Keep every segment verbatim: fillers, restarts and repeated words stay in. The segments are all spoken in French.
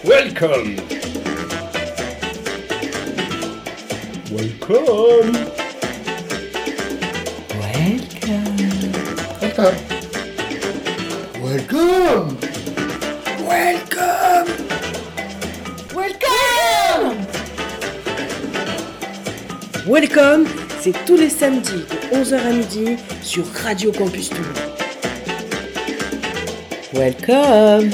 Welcome. Welcome. Welcome. Welcome. Welcome. Welcome. Welcome, c'est tous les samedis de onze heures à midi sur Radio Campus Tour. Welcome.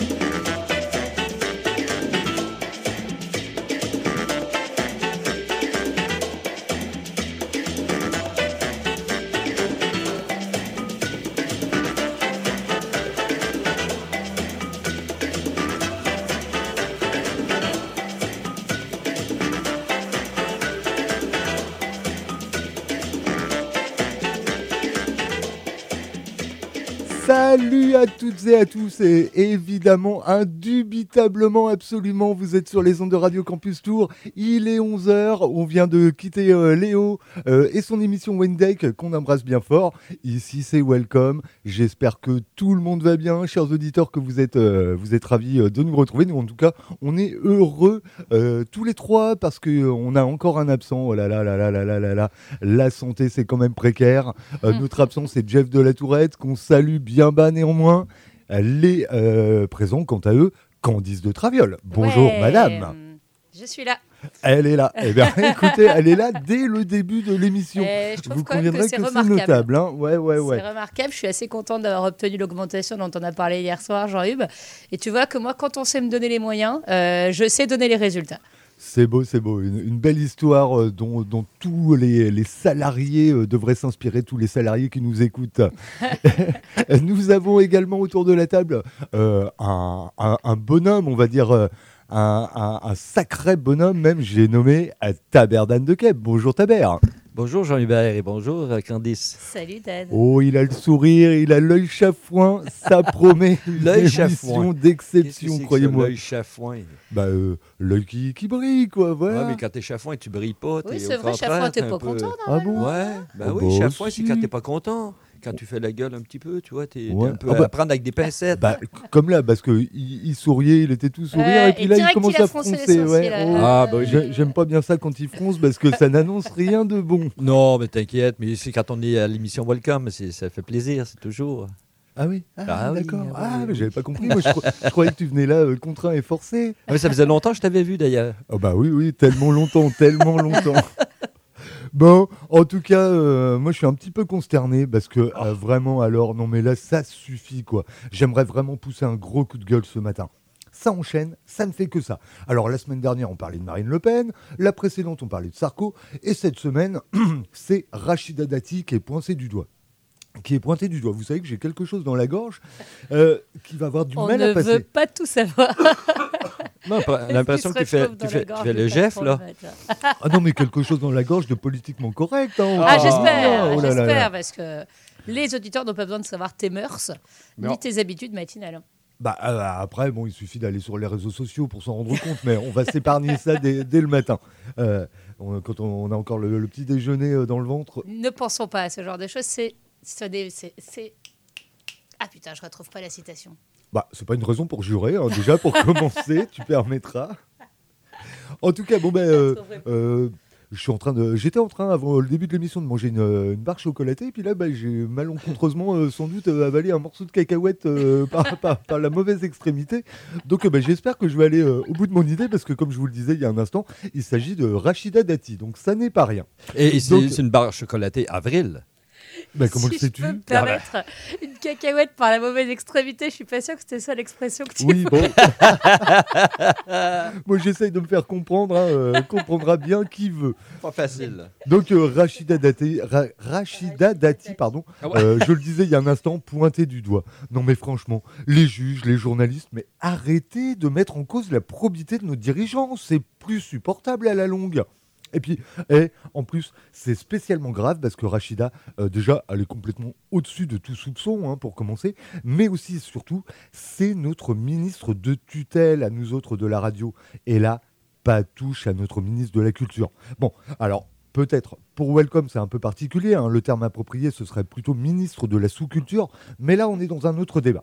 Salut à toutes et à tous, et évidemment, indubitablement, absolument, vous êtes sur les ondes de Radio Campus Tour. Il est onze heures, on vient de quitter euh, Léo euh, et son émission Wendeck qu'on embrasse bien fort. Ici c'est Welcome, j'espère que tout le monde va bien, chers auditeurs, que vous êtes, euh, vous êtes ravis de nous retrouver. Nous en tout cas, on est heureux euh, tous les trois parce qu'on a encore un absent. Oh là là là là là là là là, la santé c'est quand même précaire. Euh, notre absent c'est Jeff de la Tourette, qu'on salue bien bas néanmoins. Les euh, présents, quant à eux, Candice de Traviole. Bonjour ouais, madame. Je suis là. Elle est là. Eh bien, écoutez, elle est là dès le début de l'émission. Euh, je trouve Vous quand même conviendrez que c'est que c'est remarquable. notable. Hein, ouais, ouais, ouais. C'est remarquable. Je suis assez contente d'avoir obtenu l'augmentation dont on a parlé hier soir, Jean-Hugues. Et tu vois que moi, quand on sait me donner les moyens, euh, je sais donner les résultats. C'est beau, c'est beau. Une, une belle histoire euh, dont, dont tous les, les salariés euh, devraient s'inspirer, tous les salariés qui nous écoutent. Nous avons également autour de la table euh, un, un, un bonhomme, on va dire, euh, un, un, un sacré bonhomme même, j'ai nommé euh, Taber Dan de Kep. Bonjour Taber. Bonjour Jean-Hubert et bonjour Candice. Salut Dan. Oh, il a le sourire, il a l'œil chafouin, ça promet une L'œil émission chafouin. d'exception, croyez-moi. L'œil chafouin. Bah, euh, l'œil qui, qui brille, quoi, voilà. Ouais, mais quand t'es chafouin, tu brilles pas. Oui, t'es c'est au vrai, contraire, chafouin, t'es un pas peu- content, Ah normalement. bon? Ouais, bah Oh, oui, bah chafouin, c'est si. quand t'es pas content. Quand tu fais la gueule un petit peu, tu vois, t'es, t'es Ouais. un peu Ah bah- à prendre avec des pincettes. Bah, c- comme là, parce qu'il il il souriait, il était tout sourire, Euh, et puis et là, il direct, commence il a à froncé les froncer. sourcils, Ouais. là. Oh. Ah, bah oui. J'ai- J'aime pas bien ça quand il fronce, parce que ça n'annonce rien de bon. Non, mais t'inquiète, mais c'est quand on est à l'émission Welcome, c'est, ça fait plaisir, c'est toujours. Ah oui, ah, Ah oui, d'accord. ah Ah, oui, mais oui. j'avais pas compris. Moi, je, cro- je croyais que tu venais là euh, contraint et forcé. Ah, mais ça faisait longtemps que je t'avais vu d'ailleurs. Oh bah oui, oui, tellement longtemps, tellement longtemps. Bon, en tout cas, euh, moi je suis un petit peu consterné parce que euh, vraiment, alors, non mais là, ça suffit quoi. J'aimerais vraiment pousser un gros coup de gueule ce matin. Ça enchaîne, ça ne fait que ça. Alors la semaine dernière, on parlait de Marine Le Pen, la précédente, on parlait de Sarko, et cette semaine, c'est Rachida Dati qui est pointée du doigt. Qui est pointé du doigt. Vous savez que j'ai quelque chose dans la gorge euh, qui va avoir du On mal ne à passer. veut pas tout savoir. Non, pas- l'impression que tu fais, tu fais, tu fais le Jeff là. Ah non, mais quelque chose dans la gorge de politiquement correct. Hein. Ah, Ah, j'espère, oh là là j'espère, là. parce que les auditeurs n'ont pas besoin de savoir tes mœurs, Non. ni tes habitudes matinales. Bah, euh, après, bon, il suffit d'aller sur les réseaux sociaux pour s'en rendre compte, mais on va s'épargner ça dès, dès le matin. Euh, on- quand on, on a encore le, le petit déjeuner euh, dans le ventre. Ne pensons pas à ce genre de choses, c'est... c'est, des- c'est, c'est... Ah putain, je retrouve pas la citation. Bah, c'est pas une raison pour jurer, hein, déjà, pour commencer, tu permettras. En tout cas, bon, ben, euh, euh, je suis en train de, j'étais en train, avant le début de l'émission, de manger une, une barre chocolatée, et puis là, bah, j'ai malencontreusement, euh, sans doute, euh, avalé un morceau de cacahuète euh, par, par- par la mauvaise extrémité. Donc, euh, bah, j'espère que je vais aller euh, au bout de mon idée, parce que, comme je vous le disais il y a un instant, il s'agit de Rachida Dati, donc ça n'est pas rien. Et c'est, Donc- c'est une barre chocolatée Avril. Bah, comment si le je sais-tu peux me permettre une cacahuète par la mauvaise extrémité, je suis pas sûre que c'était ça l'expression que tu Oui, bon. Moi, j'essaye de me faire comprendre, hein, euh, comprendra bien qui veut. Pas facile. Donc, euh, Rachida Dati, Ra- Rachida Dati, pardon, Ah ouais. euh, je le disais il y a un instant, pointé du doigt. Non, mais franchement, les juges, les journalistes, mais arrêtez de mettre en cause la probité de nos dirigeants. C'est plus supportable à la longue. Et puis, et, en plus, c'est spécialement grave parce que Rachida, euh, déjà, elle est complètement au-dessus de tout soupçon, hein, pour commencer. Mais aussi, et surtout, c'est notre ministre de tutelle à nous autres de la radio. Et là, pas touche à notre ministre de la Culture. Bon, alors, peut-être, pour Welcome, c'est un peu particulier. Hein, le terme approprié, ce serait plutôt ministre de la sous-culture. Mais là, on est dans un autre débat.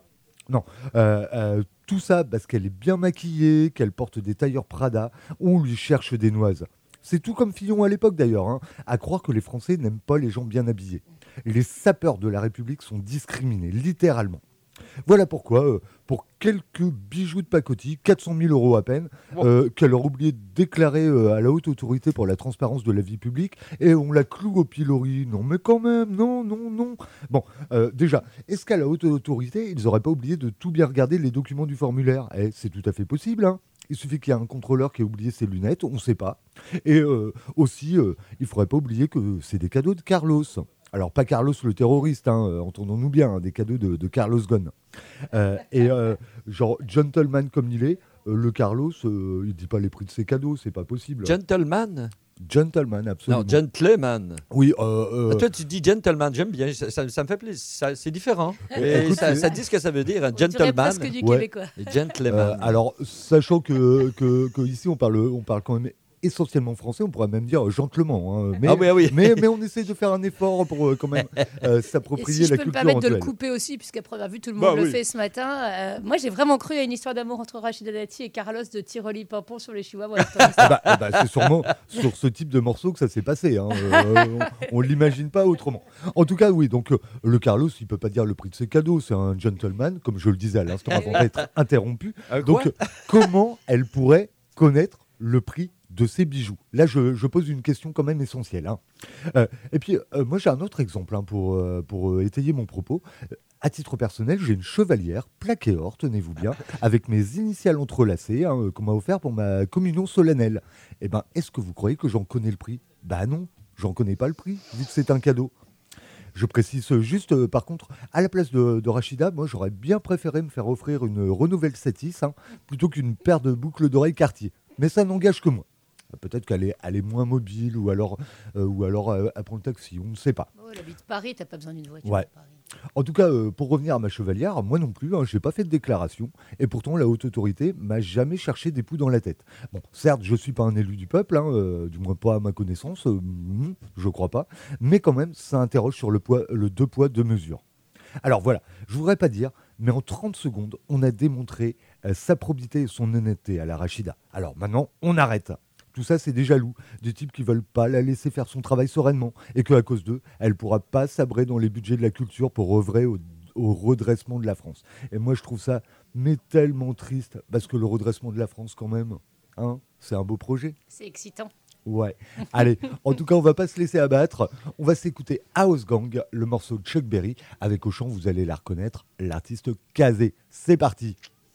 Non, euh, euh, tout ça parce qu'elle est bien maquillée, qu'elle porte des tailleurs Prada, on lui cherche des noises. C'est tout comme Fillon à l'époque d'ailleurs, hein, à croire que les Français n'aiment pas les gens bien habillés. Les sapeurs de la République sont discriminés, littéralement. Voilà pourquoi, euh, pour quelques bijoux de pacotille, quatre cent mille euros à peine, euh, qu'elle a oublié de déclarer euh, à la haute autorité pour la transparence de la vie publique, et on la cloue au pilori. Non mais quand même, non, non, non. Bon, euh, déjà, est-ce qu'à la haute autorité, ils n'auraient pas oublié de tout bien regarder les documents du formulaire ? Eh, c'est tout à fait possible, hein. Il suffit qu'il y ait un contrôleur qui ait oublié ses lunettes, on ne sait pas. Et euh, aussi, euh, il ne faudrait pas oublier que c'est des cadeaux de Carlos. Alors, pas Carlos le terroriste, hein, euh, entendons-nous bien, hein, des cadeaux de, de Carlos Ghosn. Euh, et euh, genre, gentleman comme il est, euh, le Carlos, euh, il ne dit pas les prix de ses cadeaux, c'est pas possible. Gentleman ? Gentleman, absolument. Non, gentleman. Oui. Euh, euh... Ah, toi, tu dis gentleman, j'aime bien, ça, ça, ça me fait plaisir, ça, c'est différent. Et Écoute, ça, c'est... ça dit ce que ça veut dire, un On dirait gentleman. presque du Ouais. québécois. Et gentleman. Euh, alors, sachant que, que, que ici on parle, on parle quand même essentiellement français, on pourrait même dire gentlement. Hein, mais, ah oui, ah oui. mais, mais on essaie de faire un effort pour euh, quand même euh, Et s'approprier si la je peux me culture permettre de le anglaise. couper aussi, puisqu'après on a vu tout le Bah monde le oui. fait ce matin. euh, moi, j'ai vraiment cru à une histoire d'amour entre Rachida Dati et Carlos de Tiroli Pimpon sur les Chihuahuas. Ah bah, ah bah, c'est sûrement sur ce type de morceau que ça s'est passé. Hein. Euh, on ne l'imagine pas autrement. En tout cas, oui, donc euh, le Carlos, il ne peut pas dire le prix de ses cadeaux. C'est un gentleman, comme je le disais à l'instant avant d'être interrompu. Euh, Donc, quoi euh, comment elle pourrait connaître le prix de ses bijoux ? Là, je, je pose une question quand même essentielle. Hein. Euh, et puis, euh, moi, j'ai un autre exemple hein, pour, euh, pour euh, étayer mon propos. Euh, À titre personnel, j'ai une chevalière plaquée or, tenez-vous bien, avec mes initiales entrelacées, hein, euh, qu'on m'a offert pour ma communion solennelle. Eh ben, est-ce que vous croyez que j'en connais le prix ? Bah non, j'en connais pas le prix, vu que c'est un cadeau. Je précise juste, euh, par contre, à la place de, de Rachida, moi, j'aurais bien préféré me faire offrir une Renouvelle Satis, hein, plutôt qu'une paire de boucles d'oreilles Cartier. Mais ça n'engage que moi. Peut-être qu'elle est, elle est moins mobile ou alors, euh, ou alors euh, elle prend le taxi, on ne sait pas. Oh, elle habite Paris, t'as pas besoin d'une voiture. Ouais. à Paris. En tout cas, euh, pour revenir à ma chevalière, moi non plus, hein, je n'ai pas fait de déclaration. Et pourtant, la haute autorité m'a jamais cherché des poux dans la tête. Bon, certes, je ne suis pas un élu du peuple, hein, euh, du moins pas à ma connaissance, euh, hmm, je ne crois pas. Mais quand même, ça interroge sur le, poids, le deux poids, deux mesures. Alors voilà, je ne voudrais pas dire, mais en trente secondes, on a démontré euh, sa probité et son honnêteté à la Rachida. Alors maintenant, on arrête. Tout ça, c'est des jaloux, des types qui veulent pas la laisser faire son travail sereinement et qu'à cause d'eux, elle pourra pas sabrer dans les budgets de la culture pour œuvrer au, au redressement de la France. Et moi, je trouve ça mais tellement triste parce que le redressement de la France, quand même, hein, c'est un beau projet. C'est excitant. Ouais. Allez, en tout cas, on va pas se laisser abattre. On va s'écouter House Gang, le morceau de Chuck Berry. Avec au chant, vous allez la reconnaître, l'artiste Kazé. C'est parti.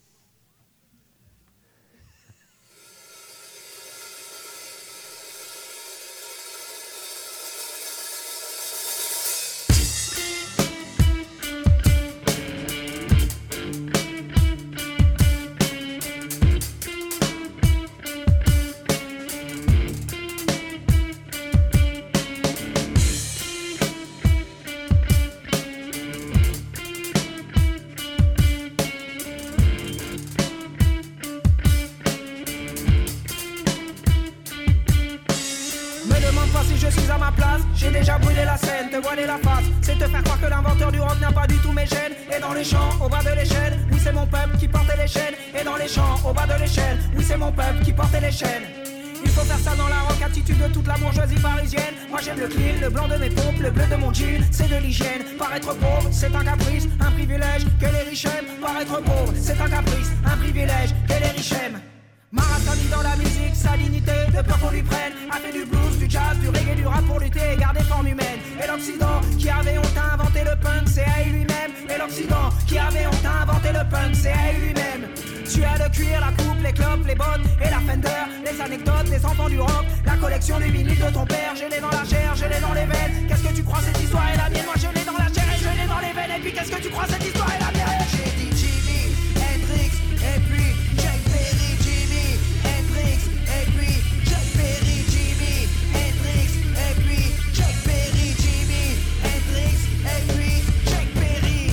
Paraître pauvre, c'est un caprice, un privilège que les riches aiment. Paraître pauvre, c'est un caprice, un privilège que les riches aiment. Marat a mis dans la musique sa dignité, de peur qu'on lui prenne. A fait du blues, du jazz, du reggae, du rap pour lutter et garder forme humaine. Et l'Occident qui avait honte à inventer le punk, c'est à lui-même. Et l'Occident qui avait honte à inventer le punk, c'est à lui-même. Tu as le cuir, la coupe, les clopes, les bottes et la Fender. Les anecdotes, les enfants du rock, la collection des vinyles de ton père. Je l'ai dans la chair, je l'ai dans les veines. Qu'est-ce que tu crois cette histoire est la mienne? Moi je l'ai dans la chair et je l'ai dans les veines. Et puis qu'est-ce que tu crois cette histoire est la mienne? J'ai dit Jimi Hendrix et puis Chuck Berry. Jimi Hendrix et puis Chuck Berry. Jimi Hendrix et puis Chuck Berry. Jimi Hendrix et puis Chuck Berry.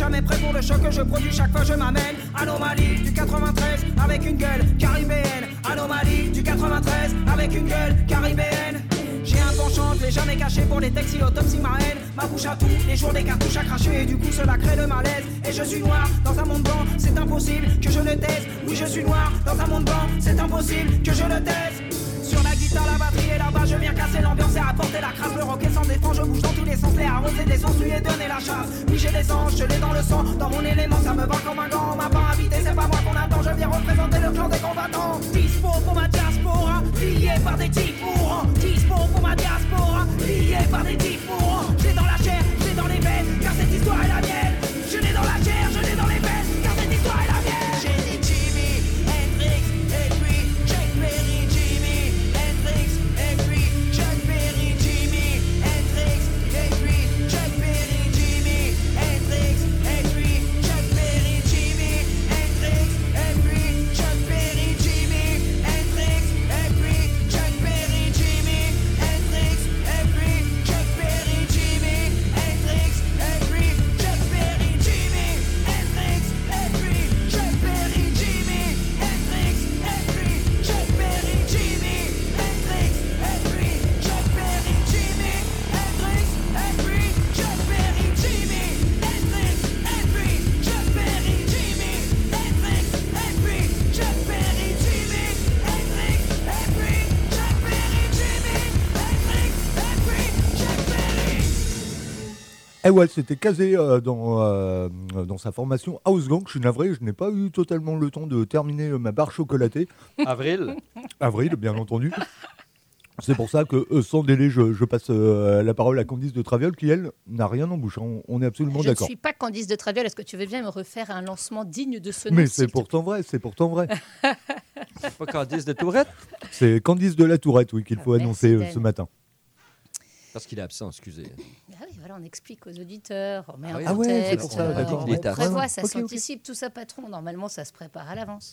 jamais prêt pour le choc que je produis chaque fois je m'amène. Anomalie du quatre-vingt-treize avec une gueule caribéenne. Anomalie du quatre-vingt-treize avec une gueule caribéenne. J'ai un penchant, je l'ai jamais caché pour les textes, il autopsie ma haine. Ma bouche à tout, les jours des cartouches à cracher. Et du coup cela crée le malaise. Et je suis noir dans un monde blanc, c'est impossible que je le taise. Oui je suis noir dans un monde blanc, c'est impossible que je le taise. Sur la guitare, la batterie et là-bas, je viens casser l'ambiance et apporter la crasse. Le rock est sans défense, je bouge dans tous les sens, les arroser des sens, lui et donner la chasse. Oui, j'ai des anges, je l'ai dans le sang, dans mon élément, ça me va comme un gant. On m'a pas invité, c'est pas moi qu'on attend, je viens représenter le clan des combattants. Dispo pour ma diaspora, lié par des types mourants. Dispo pour ma diaspora, lié par des types mourants. Je l'ai dans la chair, je l'ai dans les veines, car cette histoire est la mienne. Je l'ai dans la chair, je l'ai dans les veines, car cette histoire est la mienne. J'ai dit Jimi Hendrix, et puis Chuck Berry, Jimi Hendrix, et puis Chuck Berry, Jimi Hendrix, et puis Chuck Berry, Jimi Hendrix, et puis Chuck Berry, Jimi Hendrix, et puis Chuck Berry, Jimi Hendrix, et puis Chuck Berry, Jimi Hendrix, et puis Chuck Berry, Jimi Hendrix, et puis Chuck Berry, Jimi Hendrix, et puis Chuck Berry, Jimi Hendrix, et puis Chuck Berry, Jimi Hendrix, et puis Chuck Berry, Jimi Hendrix, et puis Chuck Berry, Jimi Hendrix, et puis Chuck Berry, Jimi Hendrix, et puis Chuck Berry, Jimi Hendrix, et puis Chuck Berry, Jimi Hendrix, et puis Chuck Berry. Eh ouais, c'était casé euh, dans, euh, dans sa formation House Gang. Je suis navré, je n'ai pas eu totalement le temps de terminer euh, ma barre chocolatée. Avril. Avril, bien entendu. C'est pour ça que, euh, sans délai, je, je passe euh, la parole à Candice de Traviole, qui, elle, n'a rien en bouche. On, on est absolument Je ne d'accord. suis pas Candice de Traviole. Est-ce que tu veux bien me refaire un lancement digne de ce nom? Mais s'il c'est te pourtant vrai, c'est pourtant vrai. Pas Candice de Tourette. C'est Candice de la Tourette, oui, qu'il faut Merci, annoncer euh, Dan. ce matin. Parce qu'il est absent, excusez. Ah oui, voilà, on explique aux auditeurs, on met Ah un oui, ah ouais, c'est contexte, pour ça, euh, d'accord. on Il est à- prévoit, Ouais, ça ok, ok. s'anticipe, tout ça, patron. Normalement, ça se prépare à l'avance.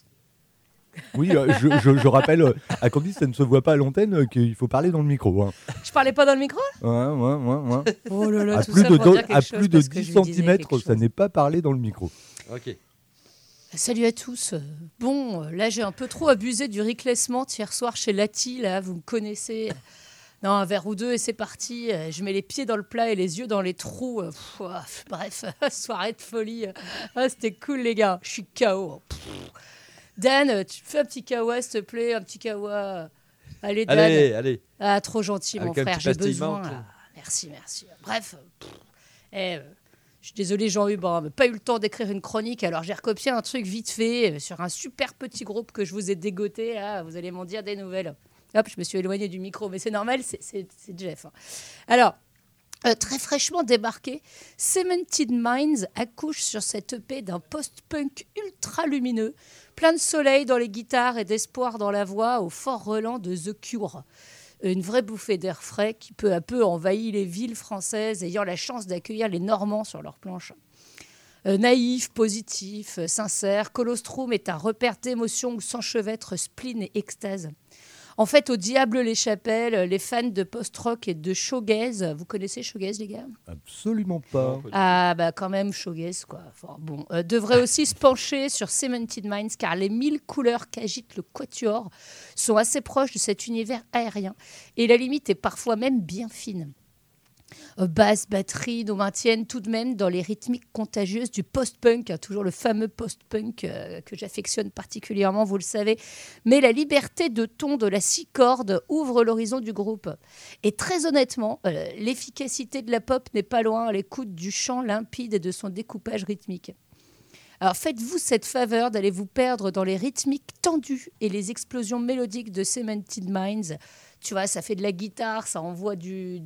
Oui, euh, je, je- je rappelle euh, à Candice, ça ne se voit pas à l'antenne, euh, qu'il faut parler dans le micro. Hein. Je parlais pas dans le micro? Ouais, ouais, ouais, ouais. Oh là là, À tout plus ça de, pour do- dire quelque à chose plus de parce que dix je lui disais centimètres, quelque ça chose. n'est pas parlé dans le micro. Ok. Salut à tous. Euh, Bon, euh, là, j'ai un peu trop abusé du reclassement hier soir chez Lati, là, vous me connaissez. Non, un verre ou deux et c'est parti. Euh, Je mets les pieds dans le plat et les yeux dans les trous. Euh, pff, ouah, pff, bref, soirée de folie. Ah, c'était cool, les gars. Je suis K O. Pff. Dan, euh, tu fais un petit kawa, s'il te plaît, un petit kawa. Allez, Dan. Allez, allez. Ah, trop gentil, mon Avec un frère, petit j'ai pastillement, besoin. tu- là. Merci, merci. Bref, pff, eh, euh, je suis désolé, Jean-Hubert, hein, mais pas eu le temps d'écrire une chronique, alors j'ai recopié un truc vite fait euh, sur un super petit groupe que je vous ai dégoté. Là, vous allez m'en dire des nouvelles. Hop, je me suis éloigné du micro, mais c'est normal, c'est, c'est, c'est Jeff. hein. Alors, euh, très fraîchement débarqué, Cemented Minds accouche sur cette E P d'un post-punk ultra lumineux, plein de soleil dans les guitares et d'espoir dans la voix, au fort relent de The Cure. Une vraie bouffée d'air frais qui peu à peu envahit les villes françaises ayant la chance d'accueillir les Normands sur leurs planches. Euh, naïf, positif, euh, sincère, Colostrum est un repère d'émotion où s'enchevêtrent spleen et extase. En fait, au diable les chapelles, les fans de post-rock et de shoegaze, vous connaissez shoegaze, les gars ? Absolument pas. Ah, bah quand même, shoegaze, quoi. Enfin, bon, euh, devrait aussi se pencher sur Cemented Minds, car les mille couleurs qu'agite le quatuor sont assez proches de cet univers aérien. Et la limite est parfois même bien fine. Euh, basse, batterie nous maintiennent tout de même dans les rythmiques contagieuses du post-punk, hein, toujours le fameux post-punk euh, que j'affectionne particulièrement, vous le savez. Mais la liberté de ton de la six cordes ouvre l'horizon du groupe. Et très honnêtement, euh, l'efficacité de la pop n'est pas loin à l'écoute du chant limpide et de son découpage rythmique. Alors faites-vous cette faveur d'aller vous perdre dans les rythmiques tendues et les explosions mélodiques de Cemented Minds. Tu vois, ça fait de la guitare, ça envoie du...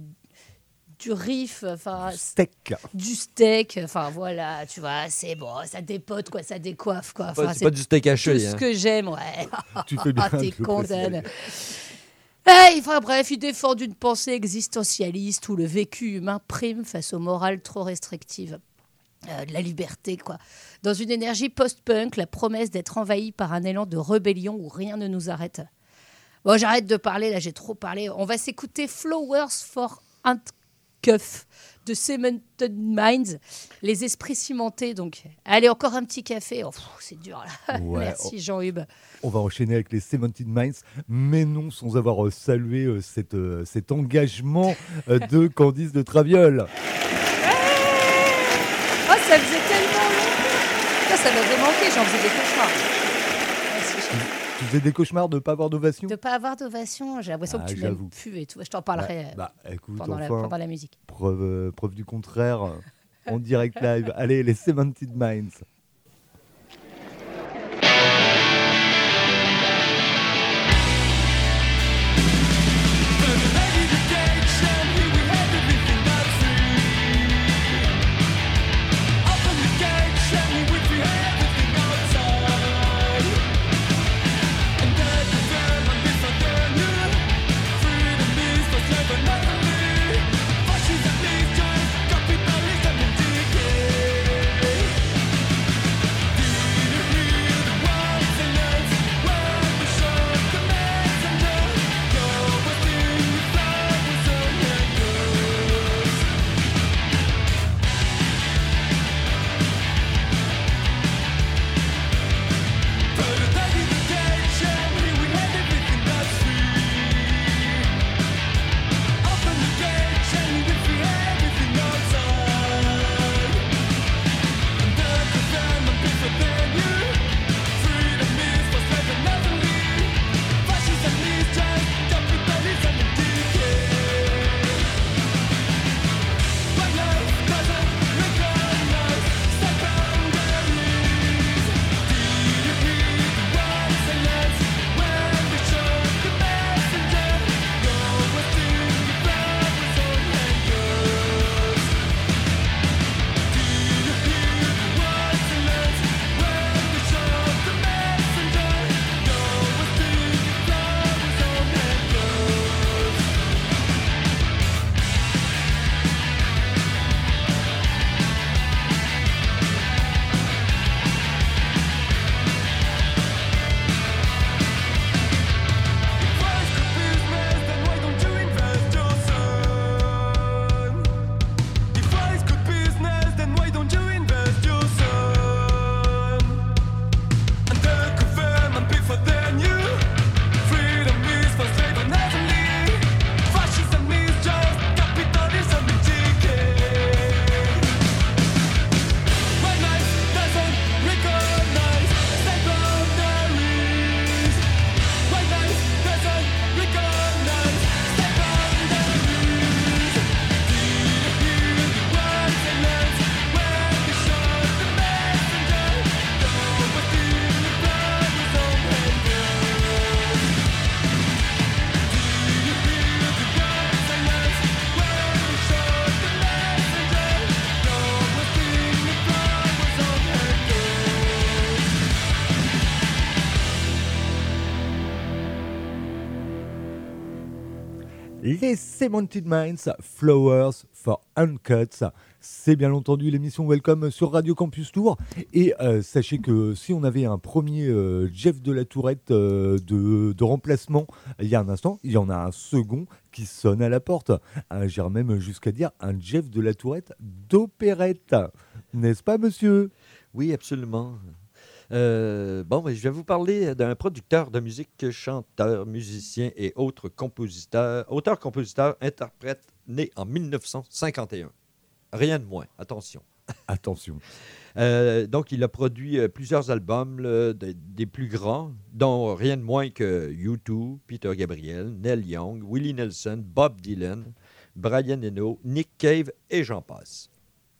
du riff, enfin Steak. du steak, enfin voilà, tu vois, c'est bon, ça dépote quoi, ça décoiffe quoi. Enfin, Pas- c'est pas du steak tout haché. ce hein. que j'aime, ouais. Tu fais bien Ah, t'es de le con, préciser. Dan. Hey, enfin bref, il défend une pensée existentialiste où le vécu humain prime face aux morales trop restrictives. Euh, de la liberté, quoi. Dans une énergie post-punk, la promesse d'être envahi par un élan de rébellion où rien ne nous arrête. Bon, j'arrête de parler, là, j'ai trop parlé. On va s'écouter Flowers for Ant keuf de Cemented Minds, les esprits cimentés. Donc, allez, encore un petit café. Oh, pff, c'est dur là. Ouais, Merci on- Jean-Hub. On va enchaîner avec les Cemented Minds, mais non sans avoir euh, salué euh, cette, euh, cet engagement euh, de Candice de Traviole. Oh, ça faisait tellement longtemps. Ça, ça m'avait manqué, j'en faisais des cauchemars. Merci, chérie. Tu faisais des cauchemars de ne pas avoir d'ovation? De pas avoir d'ovation, j'ai l'impression Ah, que tu j'avoue. m'aimes plus et tout. Je t'en parlerai euh, Bah, écoute, pendant, la, enfin, pendant la musique. preuve, euh, preuve du contraire, euh, en direct live. Allez, les Cemented Minds. Les Cemented Minds, Flowers for Uncut. C'est bien entendu l'émission Welcome sur Radio Campus Tour. Et euh, sachez que si on avait un premier euh, Jeff de la Tourette euh, de, de remplacement il y a un instant, il y en a un second qui sonne à la porte. Un, j'irais même jusqu'à dire un Jeff de la Tourette d'opérette. N'est-ce pas, monsieur? Oui, absolument. Euh, bon, ben, je vais vous parler d'un producteur de musique, chanteur, musicien et autres compositeurs, auteur, compositeur, interprète, né en mille neuf cent cinquante et un. Rien de moins, attention. Attention. Euh, donc, il a produit euh, plusieurs albums, là, de- des plus grands, dont rien de moins que U deux, Peter Gabriel, Neil Young, Willie Nelson, Bob Dylan, Brian Eno, Nick Cave et j'en passe.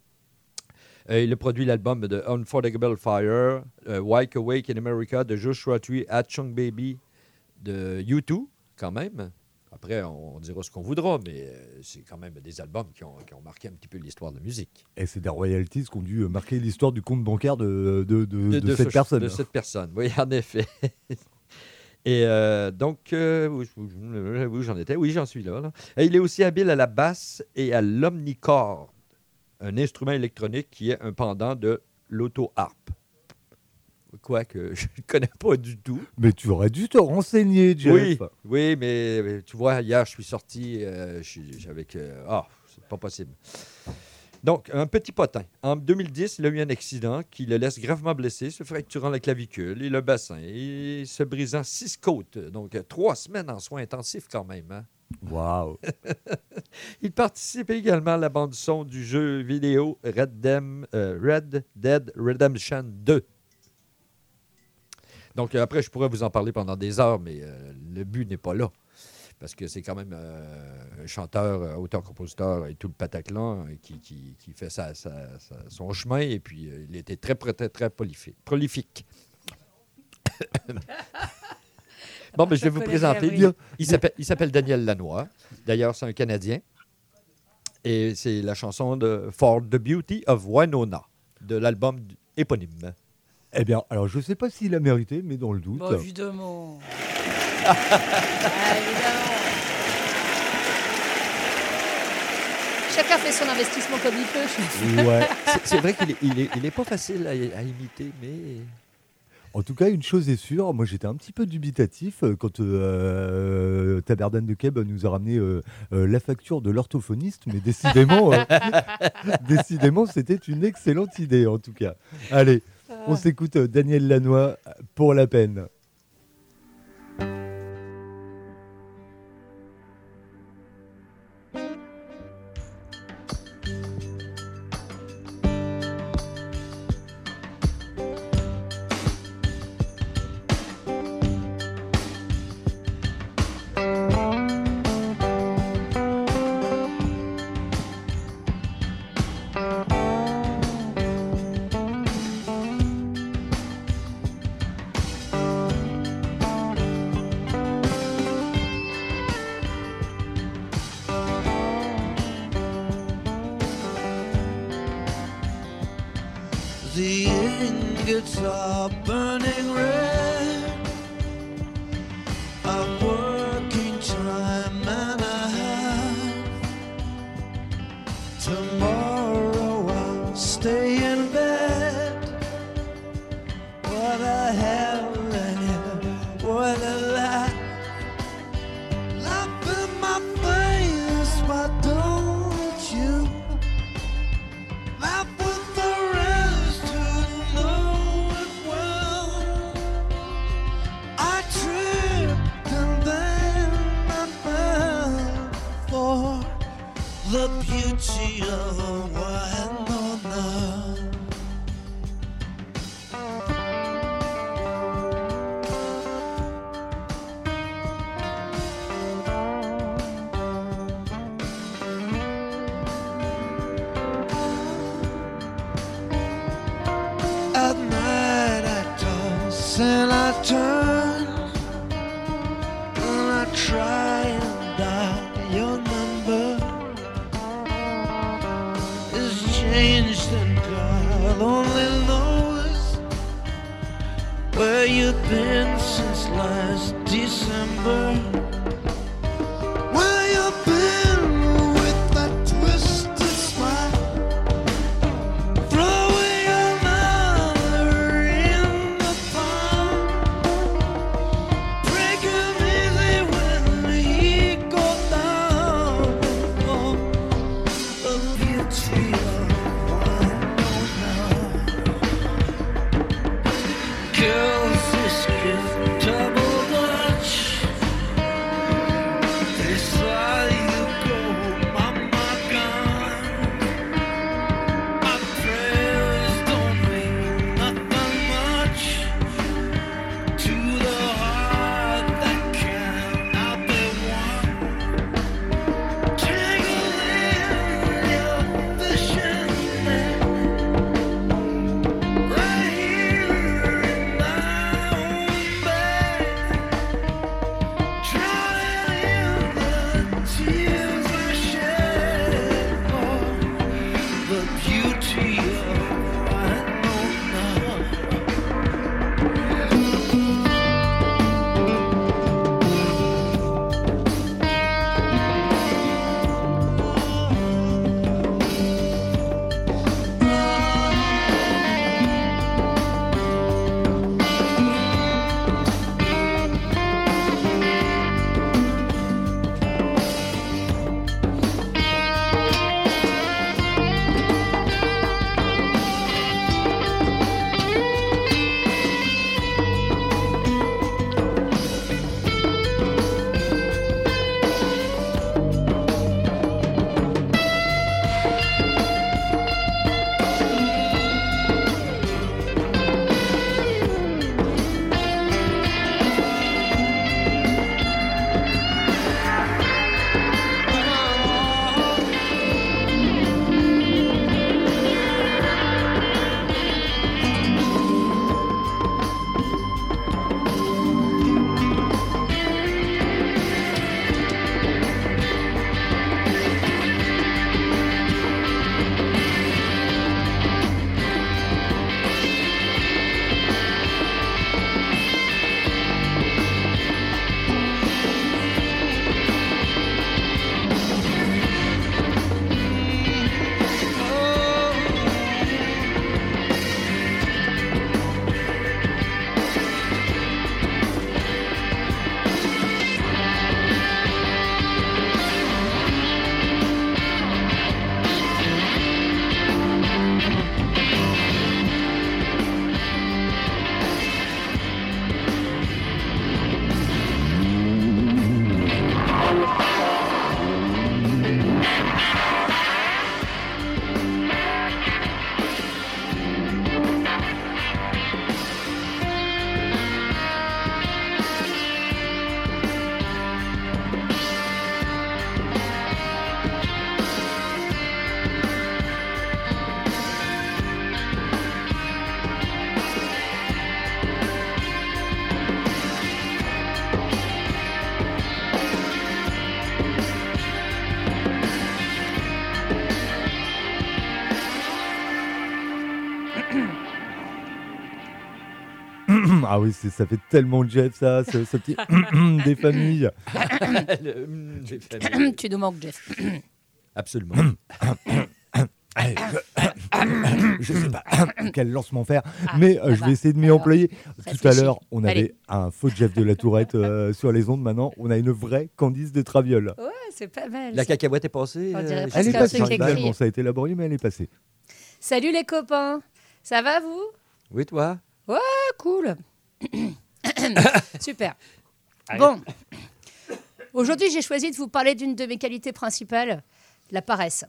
Euh, il a produit l'album de Unforgettable Fire, euh, Wide Awake in America de Joshua Tree, Hatchung Baby de U deux, quand même. Après, on, on dira ce qu'on voudra, mais euh, c'est quand même des albums qui ont, qui ont marqué un petit peu l'histoire de la musique. Et c'est des royalties qui ont dû marquer l'histoire du compte bancaire de, de, de, de cette ce- personne. De cette personne, oui, en effet. Et euh, donc, euh, oui, oui, oui, j'en étais, oui, j'en suis là, là. Et il est aussi habile à la basse et à l'omnichord, un instrument électronique qui est un pendant de l'auto-harpe. Quoique, je ne connais pas du tout. Mais tu aurais dû te renseigner, Jeff. Oui, oui, mais euh, tu vois, hier, je suis sorti, euh, je suis- j'avais que... Ah, c'est- pas possible. Donc, un petit potin. En deux mille dix, il a eu un accident qui le laisse gravement blessé, se fracturant la clavicule et le bassin et se brisant six côtes. Donc, trois semaines en soins intensifs quand même. Hein? Waouh! Il participe également à la bande-son du jeu vidéo Red, Dem, euh, Red Dead Redemption deux. Donc, euh, après, je pourrais vous en parler pendant des heures, mais euh, le but n'est pas là. Parce que c'est quand même euh, un chanteur, euh, auteur-compositeur et tout le Pataclan euh, qui, qui, qui fait sa, sa, sa, son chemin. Et puis, euh, il était très, très, très prolifique. prolifique. Bon, ben, je vais vous présenter. Oui. Il s'appelle, il s'appelle Daniel Lanois. D'ailleurs, c'est un Canadien. Et c'est la chanson de For the Beauty of Winona, de l'album éponyme. Eh bien, alors je ne sais pas s'il a mérité, mais dans le doute. Bon, évidemment. ah, évidemment. Chacun fait son investissement comme il peut. Ouais. C'est, c'est vrai qu'il est, il est, il est pas facile à, à imiter, mais... En tout cas, une chose est sûre, moi j'étais un petit peu dubitatif euh, quand euh, Taberdane de Keb nous a ramené euh, euh, la facture de l'orthophoniste, mais décidément, euh, décidément, c'était une excellente idée en tout cas. Allez, on s'écoute euh, Daniel Lanois pour la peine. The ingots are burning red. I'm working time and a half. Tomorrow I'll stay in bed. What a hell and yeah, what a laugh. Laugh in my face, why don't you laugh with the rest who know it well? I tripped and then I fell for the beauty of a Winona. At night I toss and I turn, and I try and dial your number. It's changed and God only knows where you've been since last December. Where you've been with that twisted smile, throwing another in the pond, break him easy when he goes down. Oh, the beauty of Winona. Girls, this gift double dutch. Ah oui, c'est- ça fait tellement Jeff, ça, ce, ce petit des familles. Le, hum, des familles. Tu nous manques, Jeff. Absolument. Allez, je, je sais pas quel lancement faire, Ah, mais euh, ça je va. vais essayer de m'y Alors, employer. Tout à réfléchis. l'heure, on avait Allez. un faux Jeff de la Tourette euh, sur les ondes. Maintenant, on a une vraie Candice de Traviole. Ouais, c'est pas mal. La ça. cacahuète est passée. On dirait euh, presque Elle est un passée. truc écrit. Finalement, ça a été laborieux, mais elle est passée. Salut les copains. Ça va, vous? Oui, toi. Ah, cool. Super. Bon. Aujourd'hui, j'ai choisi de vous parler d'une de mes qualités principales, la paresse.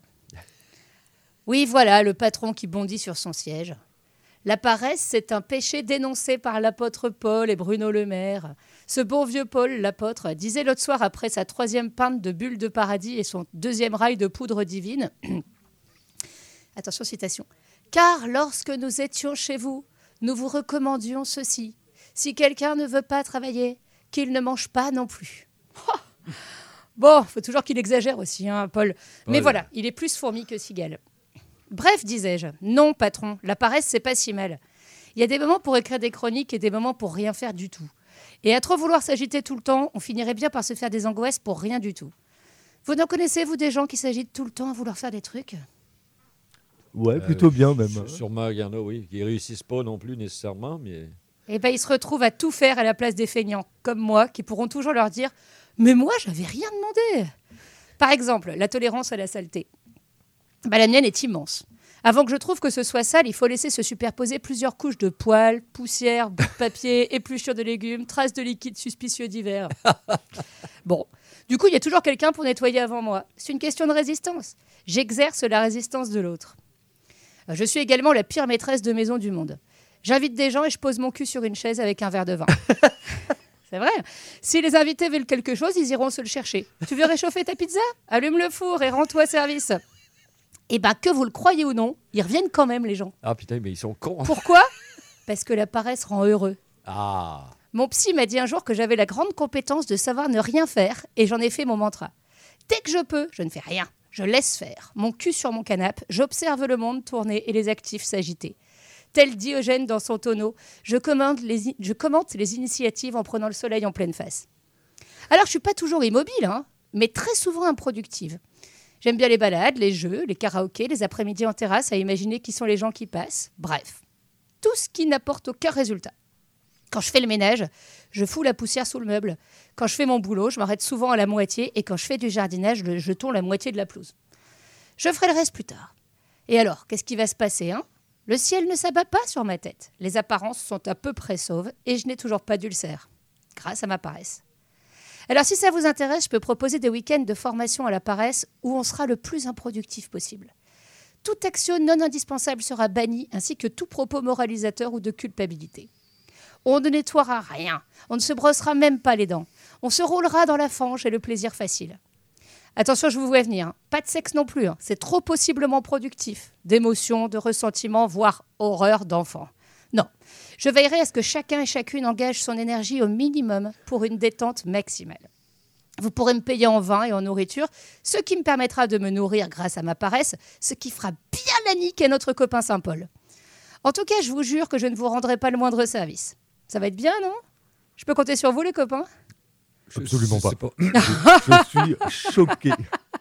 Oui, voilà, le patron qui bondit sur son siège. La paresse, c'est un péché dénoncé par l'apôtre Paul et Bruno Le Maire. Ce bon vieux Paul, l'apôtre, disait l'autre soir après sa troisième pinte de bulle de paradis et son deuxième rail de poudre divine. Attention, citation. « Car lorsque nous étions chez vous, nous vous recommandions ceci. Si quelqu'un ne veut pas travailler, qu'il ne mange pas non plus. » Bon, faut toujours qu'il exagère aussi, hein, Paul. Mais Paul. voilà, il est plus fourmi que cigale. Bref, disais-je, non, patron, la paresse, c'est pas si mal. Il y a des moments pour écrire des chroniques et des moments pour rien faire du tout. Et à trop vouloir s'agiter tout le temps, on finirait bien par se faire des angoisses pour rien du tout. Vous n'en connaissez, vous, des gens qui s'agitent tout le temps à vouloir faire des trucs? Ouais, Euh, plutôt bien même. s- Sûrement, il y en a, oui, qui réussissent pas non plus nécessairement, mais. Eh ben, ils se retrouvent à tout faire à la place des feignants, comme moi, qui pourront toujours leur dire « Mais moi, j'avais rien demandé !» Par exemple, la tolérance à la saleté. Bah, la mienne est immense. Avant que je trouve que ce soit sale, il faut laisser se superposer plusieurs couches de poils, poussière, bouts de papier, épluchures de légumes, traces de liquide suspicieux divers. Bon, du coup, il y a toujours quelqu'un pour nettoyer avant moi. C'est une question de résistance. J'exerce la résistance de l'autre. Je suis également la pire maîtresse de maison du monde. J'invite des gens et je pose mon cul sur une chaise avec un verre de vin. C'est vrai. Si les invités veulent quelque chose, ils iront se le chercher. Tu veux réchauffer ta pizza? Allume le four et rends-toi service. Eh bien, que vous le croyez ou non, ils reviennent quand même, les gens. Ah putain, mais ils sont cons. Pourquoi? Parce que la paresse rend heureux. Ah. Mon psy m'a dit un jour que j'avais la grande compétence de savoir ne rien faire et j'en ai fait mon mantra. Dès que je peux, je ne fais rien. Je laisse faire. Mon cul sur mon canapé, j'observe le monde tourner et les actifs s'agiter. Tel Diogène dans son tonneau, je commente, les, je commente les initiatives en prenant le soleil en pleine face. Alors, je ne suis pas toujours immobile, hein, mais très souvent improductive. J'aime bien les balades, les jeux, les karaokés, les après-midi en terrasse à imaginer qui sont les gens qui passent. Bref, tout ce qui n'apporte aucun résultat. Quand je fais le ménage, je fous la poussière sous le meuble. Quand je fais mon boulot, je m'arrête souvent à la moitié et quand je fais du jardinage, je tourne la moitié de la pelouse. Je ferai le reste plus tard. Et alors, qu'est-ce qui va se passer, hein ? Le ciel ne s'abat pas sur ma tête. Les apparences sont à peu près sauves et je n'ai toujours pas d'ulcère, grâce à ma paresse. Alors, si ça vous intéresse, je peux proposer des week-ends de formation à la paresse où on sera le plus improductif possible. Toute action non indispensable sera bannie, ainsi que tout propos moralisateur ou de culpabilité. On ne nettoiera rien, on ne se brossera même pas les dents. On se roulera dans la fange et le plaisir facile. Attention, je vous vois venir, hein. Pas de sexe non plus, hein. C'est trop possiblement productif. D'émotions, de ressentiments, voire horreur d'enfant. Non, je veillerai à ce que chacun et chacune engage son énergie au minimum pour une détente maximale. Vous pourrez me payer en vin et en nourriture, ce qui me permettra de me nourrir grâce à ma paresse, ce qui fera bien la nique à notre copain Saint-Paul. En tout cas, je vous jure que je ne vous rendrai pas le moindre service. Ça va être bien, non? Je peux compter sur vous, les copains? Absolument Je sais pas. Je suis choqué.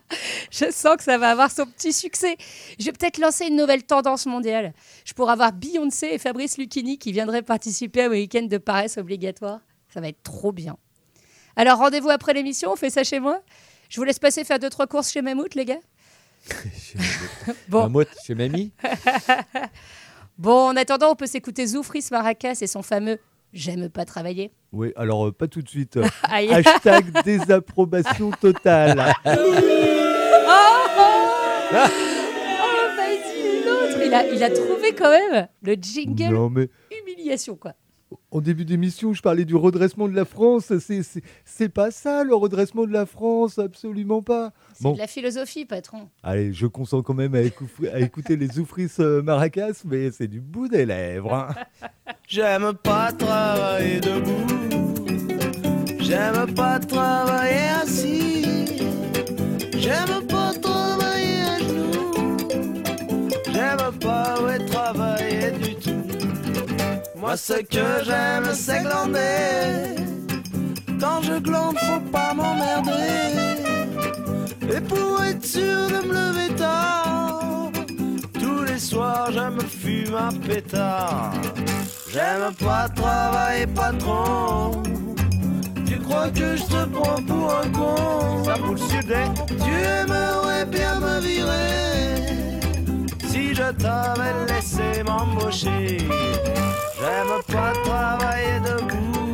Je sens que ça va avoir son petit succès. Je vais peut-être lancer une nouvelle tendance mondiale. Je pourrais avoir Beyoncé et Fabrice Lucchini qui viendraient participer au week-end de paresse obligatoire. Ça va être trop bien. Alors, rendez-vous après l'émission, on fait ça chez moi. Je vous laisse passer faire deux, trois courses chez Mammouth, les gars. Bon. Mammouth, chez Mamie. Bon, en attendant, on peut s'écouter Zoufris Maracas et son fameux « J'aime pas travailler ». Oui, alors euh, pas tout de suite. Aïe. Hashtag désapprobation totale. Oh, vas-y, l'autre, il a, il a trouvé quand même le jingle Non mais humiliation, quoi. en début d'émission, je parlais du redressement de la France. C'est, c'est, c'est pas ça le redressement de la France, absolument pas. C'est Bon, de la philosophie, patron. allez, je consens quand même à, écou- à écouter les Zoufris euh, Maracas, mais c'est du bout des lèvres. Hein. J'aime pas travailler debout. J'aime pas travailler assis. J'aime pas travailler à genoux. J'aime pas ouais, travailler du tout. Moi ce que j'aime c'est glander. Quand je glande faut pas m'emmerder. Et pour être sûr de me lever tard, tous les soirs je me fume un pétard. J'aime pas travailler patron. Tu crois que je te prends pour un con? Ça pour le sud, hein? Tu aimerais bien me virer si je t'avais laissé m'embaucher. J'aime pas travailler debout.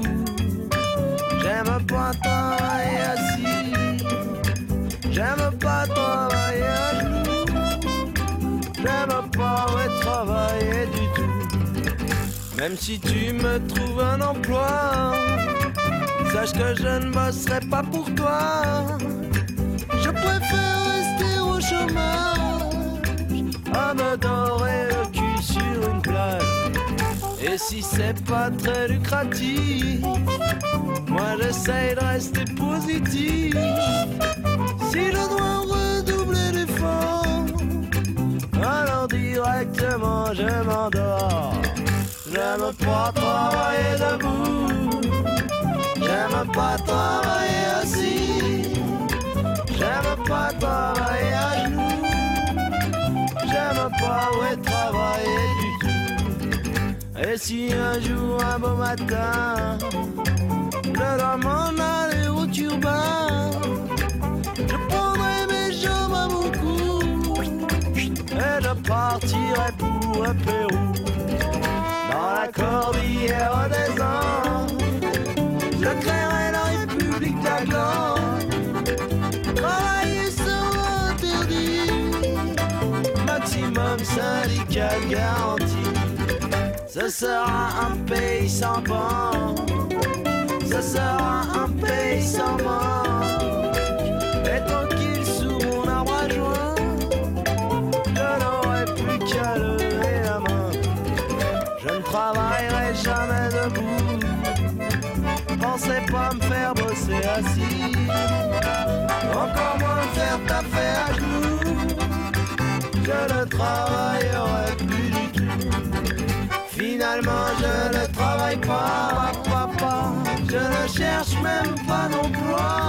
J'aime pas travailler assis. J'aime pas travailler à genoux. J'aime pas ouais, travailler du tout. Même si tu me trouves un emploi, sache que je ne bosserai pas pour toi. Je préfère rester au chômage à me dorer le cul sur une plage. Et si c'est pas très lucratif, moi j'essaye de rester positif. Si je dois redoubler d'efforts, alors directement je m'endors. J'aime pas travailler debout. J'aime pas travailler assis. J'aime pas travailler à genoux. J'aime pas ouais travailler du tout. Et si un jour, un beau matin, je dois m'en aller au turbin, je prendrai mes jambes à mon cou et je partirai pour un Pérou. Dans la cordillère des Andes, je créerai la République d'Aglande. Travailler sera interdit, maximum syndical garanti. Ce sera un pays sans banque, ce sera un pays sans manque. Et tranquille sous mon arbre à joie, je n'aurai plus qu'à lever la main. Je ne travaillerai jamais debout. Pensez pas me faire bosser assis, encore moins me faire taper à genoux. Je ne travaillerai plus du tout. Finalement je ne travaille pas, papa. Je ne cherche même pas d'emploi.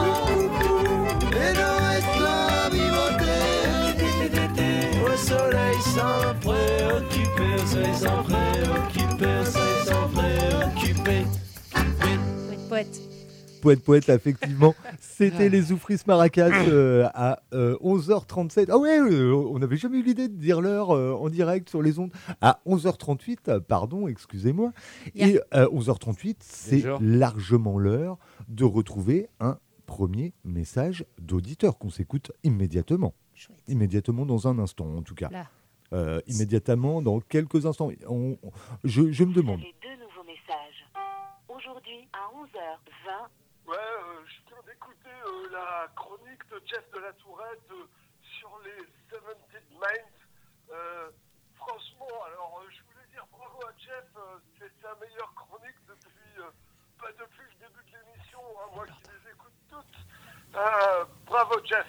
Et je reste à vivoter au soleil sans me préoccuper, au soleil sans préoccuper, au soleil sans préoccuper. Poète. Poète, poète, effectivement. C'était les Zoufris Maracas euh, à euh, onze heures trente-sept. Ah ouais, euh, on n'avait jamais eu l'idée de dire l'heure euh, en direct sur les ondes. À onze heures trente-huit, euh, pardon, excusez-moi. Yeah. Et euh, onze heures trente-huit, c'est Bonjour. largement l'heure de retrouver un premier message d'auditeur qu'on s'écoute immédiatement. Chouette. Immédiatement dans un instant, en tout cas. Euh, immédiatement, dans quelques instants. On, on, je, je me demande. Vous avez deux nouveaux messages. Aujourd'hui, à onze heures vingt. Ouais, euh, je viens d'écouter euh, la chronique de Jeff de la Tourette euh, sur les Seventeen Minds. Euh, franchement, alors euh, je voulais dire bravo à Jeff, euh, c'est sa meilleure chronique depuis, euh, pas depuis le début de l'émission, hein, moi qui les écoute toutes. Euh, bravo Jeff.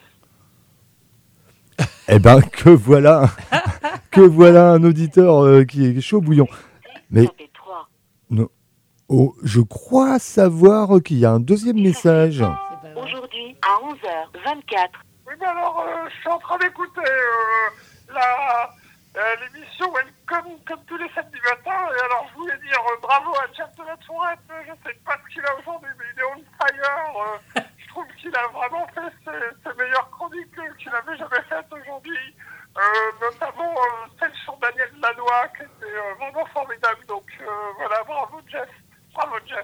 Eh ben que voilà, que voilà un auditeur euh, qui est chaud bouillant. Mais non. Oh, je crois savoir qu'il y a un deuxième message. Aujourd'hui, à onze heures vingt-quatre. Oui, mais alors, euh, je suis en train d'écouter euh, la, euh, l'émission Welcome, comme tous les samedis matins. Et alors, je voulais dire euh, bravo à Jeff de la Tourette. Je sais pas ce qu'il a aujourd'hui, mais il est on fire. Euh, je trouve qu'il a vraiment fait ses, ses meilleures chroniques qu'il n'avait jamais faites aujourd'hui. Euh, notamment euh, celle sur Daniel Lanois, qui était euh, vraiment formidable. Donc, euh, voilà, bravo Jeff. Bravo Jeff.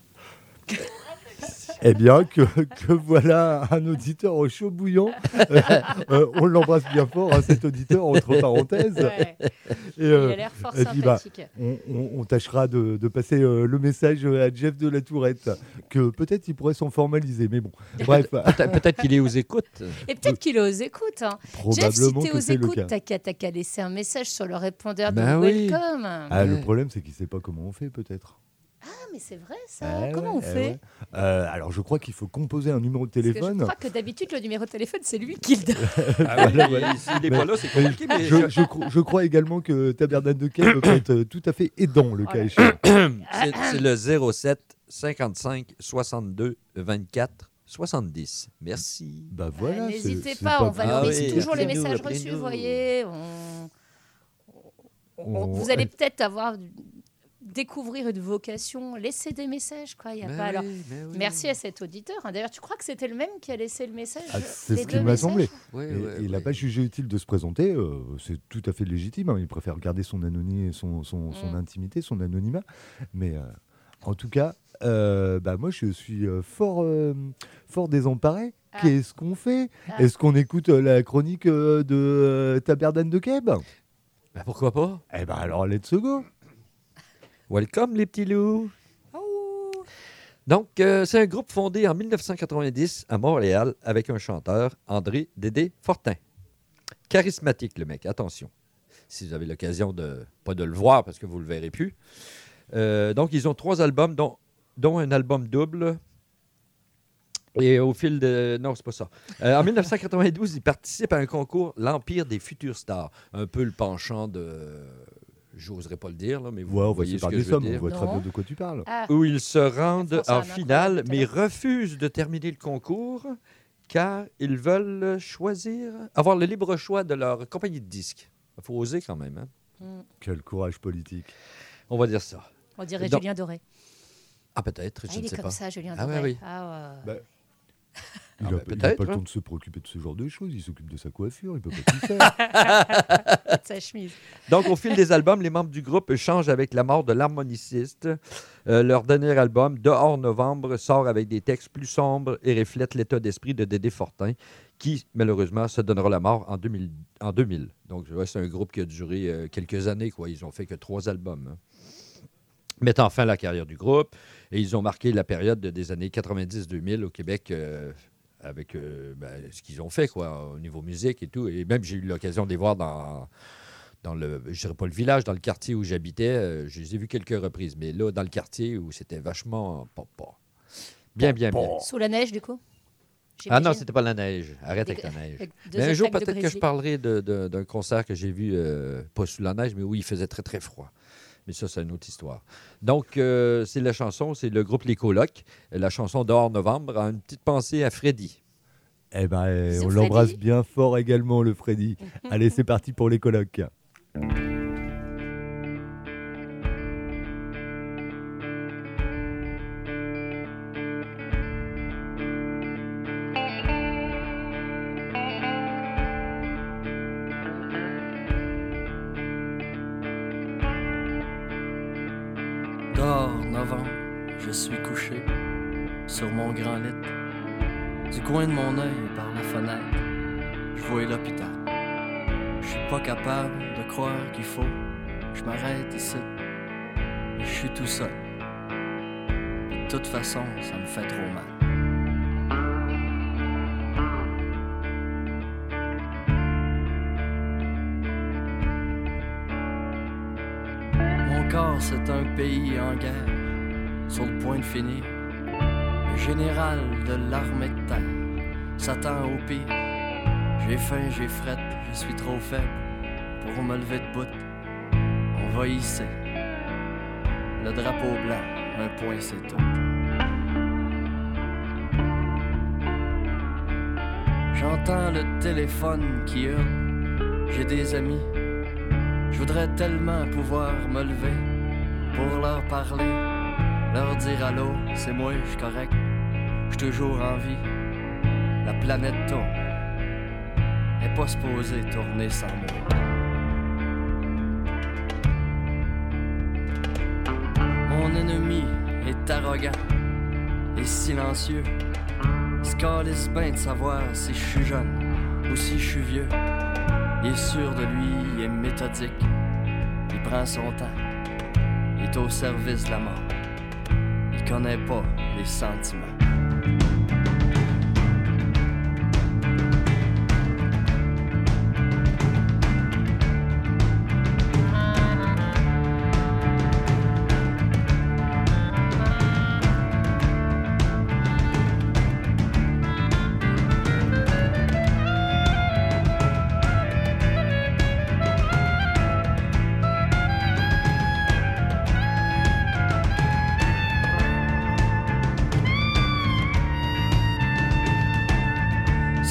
Eh bien, que, que voilà un auditeur au chaud bouillant. Euh, euh, on l'embrasse bien fort, hein, cet auditeur, entre parenthèses. Ouais. Et, euh, il a l'air fort sympathique. Puis, bah, on, on, on tâchera de, de passer euh, le message à Jeff de la Tourette, que peut-être il pourrait s'en formaliser, mais bon. Bref. peut-être, peut-être qu'il est aux écoutes. Et peut-être qu'il est aux écoutes. Hein. Jeff, si t'es aux écoutes, t'as qu'à, t'as qu'à laisser un message sur le répondeur ben de oui. Welcome. Ah, le problème, c'est qu'il ne sait pas comment on fait, peut-être. Ah, mais c'est vrai ça. Eh Comment ouais, on eh fait ouais. Euh, Alors, je crois qu'il faut composer un numéro de Parce que téléphone. je crois que d'habitude, le numéro de téléphone, c'est lui qui le donne. Ah oui, Voilà, voilà. s'il n'est pas là, c'est compliqué. Mais Je, je cro- je crois également que Tabernacle de Quai peut être euh, tout à fait aidant, le cas échéant. c'est, c'est le zéro sept cinquante-cinq soixante-deux vingt-quatre soixante-dix. Merci. Bah voilà. Euh, c'est- N'hésitez c'est pas, on Ah valorise oui, toujours les appelez-nous, messages appelez-nous. reçus, vous voyez. On- on- On- Vous allez peut-être avoir découvrir une vocation, laisser des messages, quoi. Il y a Mais pas. Alors, oui, mais oui. merci à cet auditeur. hein. D'ailleurs, tu crois que c'était le même qui a laissé le message Ah, c'est les ce deux qu'il m'a messages semblé. Oui, Et- oui, et il n'a oui. pas jugé utile de se présenter, euh, c'est tout à fait légitime. hein. Il préfère garder son anonymat, son, son, son Mm. intimité, son anonymat. Mais euh, en tout cas, euh, bah, moi, je suis euh, fort, euh, fort désemparé. Ah. Qu'est-ce qu'on fait Ah. Est-ce qu'on écoute euh, la chronique euh, de euh, Tabernacle de Quai Ben, pourquoi pas? Eh ben alors, let's go. Welcome, les petits loups. Donc, euh, c'est un groupe fondé en dix-neuf cent quatre-vingt-dix à Montréal avec un chanteur, André Dédé Fortin. Charismatique, le mec, attention. Si vous avez l'occasion de, pas de le voir parce que vous ne le verrez plus. Euh, donc, ils ont trois albums, dont, dont un album double. Et au fil de... Non, c'est pas ça. Euh, en dix-neuf cent quatre-vingt-douze, ils participent à un concours, l'Empire des futures stars. Un peu le penchant de... J'oserais pas le dire, là, mais vous Ouais, on va voyez se ce que parler je veux sommes, on dire. voit très Non. bien de quoi tu parles. Ah, Où ils se rendent Ils font ça en en finale, incroyable mais talent. refusent de terminer le concours car ils veulent choisir, avoir le libre choix de leur compagnie de disques. Il faut oser quand même. Hein? mm. Quel courage politique. On va dire ça. On dirait Donc- Julien Doré. Ah, peut-être, Ah, je il ne est sais comme pas. ça, Julien Ah, ouais, Doré. oui. Ah, ouais. Bah, Il Ah, n'a bah, pas le peut-être, temps hein. de se préoccuper de ce genre de choses. Il s'occupe de sa coiffure, il peut pas tout faire. Sa chemise. Donc, au fil des albums, les membres du groupe changent avec la mort de l'harmoniciste. Euh, leur dernier album, Dehors Novembre, sort avec des textes plus sombres et reflète l'état d'esprit de Dédé Fortin, qui, malheureusement, se donnera la mort en deux mille. En deux mille. Donc, ouais, c'est un groupe qui a duré euh, quelques années. Quoi. Ils ont fait que trois albums. Hein. Mettant fin à la carrière du groupe. Et ils ont marqué la période de- des années quatre-vingt-dix deux mille au Québec euh, avec euh, ben, ce qu'ils ont fait quoi, au niveau musique et tout. Et même, j'ai eu l'occasion de les voir dans, dans le, je dirais pas le village, dans le quartier où j'habitais. Euh, je les ai vus quelques reprises. Mais là, dans le quartier où c'était vachement... Pas, pas. Bien, bien, bien. Sous la neige, du coup Ah non, J'imagine. c'était pas la neige. Arrête Des- avec la neige. avec deux Mais un jour, attaques de peut-être que je grizzly. parlerai de- de- d'un concert que j'ai vu, euh, pas sous la neige, mais où il faisait très, très froid. Mais ça, c'est une autre histoire. Donc, euh, c'est la chanson, c'est le groupe Les Colocs. La chanson Dehors Novembre a une petite pensée à Freddy. Eh ben, eh, Bisous, on l'embrasse Freddy. bien fort également, le Freddy. Allez, c'est parti pour les colocs. Dehors, novembre, je suis couché sur mon grand lit. Du coin de mon œil par la fenêtre, je vois l'hôpital. Je suis pas capable de croire qu'il faut que je m'arrête ici. Mais je suis tout seul. De toute façon, ça me fait trop mal. Mon corps, c'est un pays en guerre, sur le point de finir. Le général de l'armée de terre s'attend au pire. J'ai faim, j'ai frette, je suis trop faible pour me lever de bout. On va hisser le drapeau blanc, un point c'est tout. J'entends le téléphone qui hurle, j'ai des amis. Je voudrais tellement pouvoir me lever pour leur parler, leur dire allô, c'est moi, je suis correct, je suis toujours en vie. La planète tourne, elle est pas supposée tourner sans moi. Mon ennemi est arrogant et silencieux. Il se calisse bien de savoir si je suis jeune ou si je suis vieux. Il est sûr de lui, il est méthodique. Il prend son temps. Il est au service de la mort. Il connaît pas les sentiments.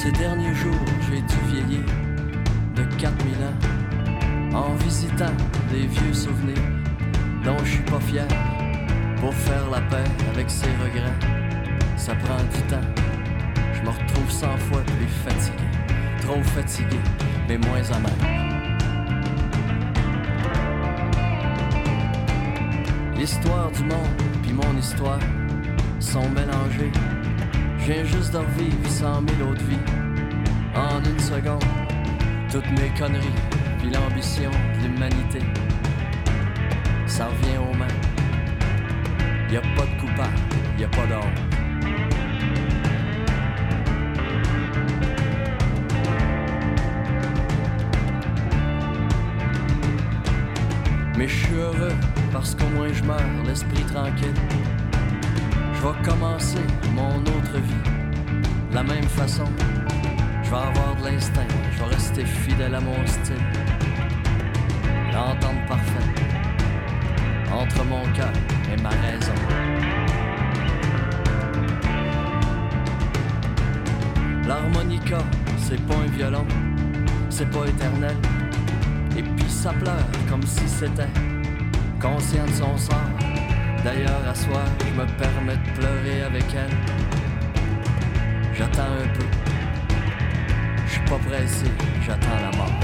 Ces derniers jours, j'ai dû vieillir de quatre mille ans en visitant des vieux souvenirs dont je suis pas fier. Pour faire la paix avec ses regrets, ça prend du temps. Je me retrouve cent fois plus fatigué, trop fatigué, mais moins amer. L'histoire du monde puis mon histoire sont mélangées. Je viens juste de revivre cent mille autres vies en une seconde. Toutes mes conneries puis l'ambition de l'humanité, ça revient au même. Y a pas de coupable, y a pas d'honte. Mais je suis heureux parce qu'au moins je meurs l'esprit tranquille. Je vais commencer mon autre vie de la même façon. Je vais avoir de l'instinct, je vais rester fidèle à mon style. L'entente parfaite entre mon cœur et ma raison. L'harmonica, c'est pas un violon, c'est pas éternel. Et puis ça pleure comme si c'était conscient de son sort. D'ailleurs, à soir, je me permets de pleurer avec elle. J'attends un peu, je suis pas pressé, j'attends la mort.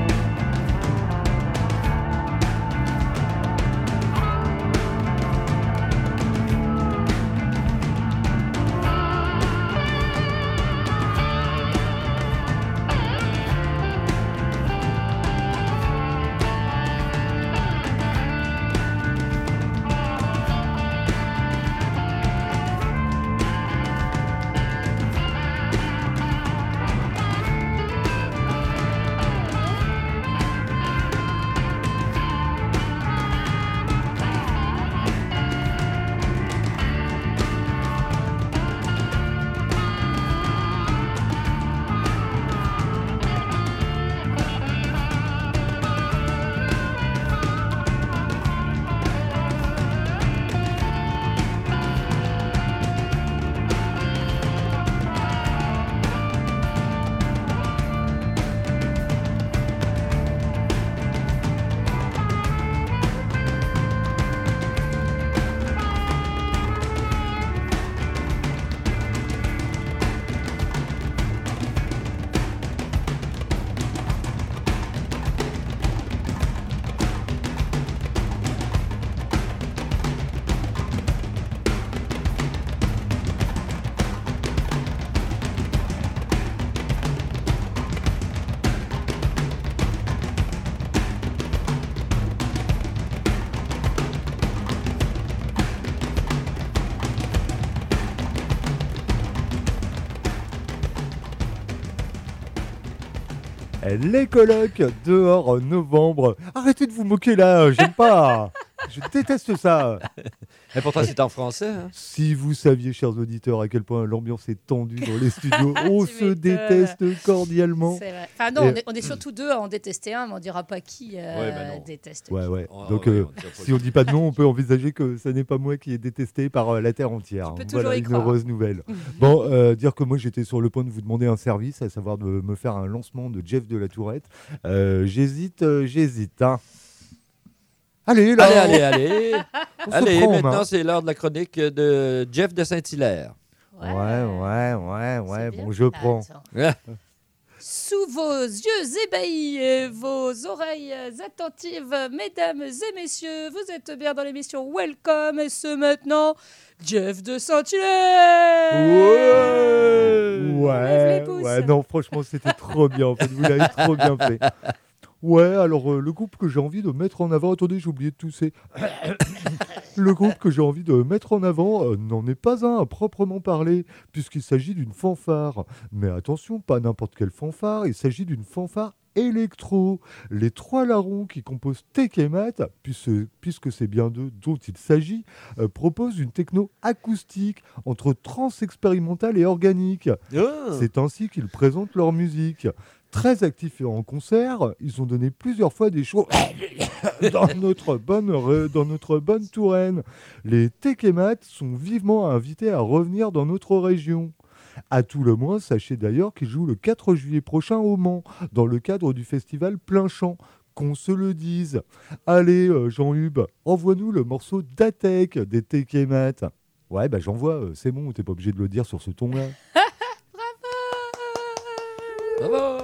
Les colocs dehors en novembre. Arrêtez de vous moquer là, j'aime pas. Je déteste ça. Et pourtant, c'est en français. Hein? Si vous saviez, chers auditeurs, à quel point l'ambiance est tendue dans les studios, on se déteste cordialement. C'est vrai. Enfin non, Et... on, est, on est surtout deux à en détester un, mais on dira pas qui euh, ouais, bah déteste. Ouais, ouais. Oh, Donc, ouais, euh, on si on dit pas de nom, on peut envisager que ce n'est pas moi qui est détesté par euh, la terre entière. Tu peux voilà y une croire. Heureuse nouvelle. Bon, euh, dire que moi j'étais sur le point de vous demander un service, à savoir de me faire un lancement de Jeff de la Tourette. Euh, j'hésite, euh, j'hésite. Hein. Allez, là. Allez, allez, allez. Allez, prend, maintenant, hein. c'est l'heure de la chronique de Jeff de Saint-Hilaire. Ouais, ouais, ouais, ouais. Bon, je prends. Sous vos yeux ébahis et vos oreilles attentives, mesdames et messieurs, vous êtes bien dans l'émission Welcome et ce maintenant, Jeff de Saint-Hilaire. Ouais, ouais, ouais. Non, franchement, c'était trop bien. En fait, vous l'avez trop bien fait. Ouais, alors euh, le groupe que j'ai envie de mettre en avant... Attendez, j'ai oublié de tousser. Le groupe que j'ai envie de mettre en avant euh, n'en est pas un à proprement parler, puisqu'il s'agit d'une fanfare. Mais attention, pas n'importe quelle fanfare, il s'agit d'une fanfare électro. Les trois larrons qui composent Tekemat, puisque, puisque c'est bien d'eux dont il s'agit, euh, proposent une techno acoustique entre trance expérimentale et organique. Oh. C'est ainsi qu'ils présentent leur musique. Très actifs en concert, ils ont donné plusieurs fois des shows dans, notre bonne, dans notre bonne Touraine. Les Tekemat sont vivement invités à revenir dans notre région. À tout le moins, sachez d'ailleurs qu'il joue le quatre juillet prochain au Mans, dans le cadre du festival Plein Champ. Qu'on se le dise. Allez, euh, Jean-Hub, envoie-nous le morceau d'Atek des Tekemat. Ouais, bah j'envoie, euh, c'est bon, t'es pas obligé de le dire sur ce ton-là. Bravo.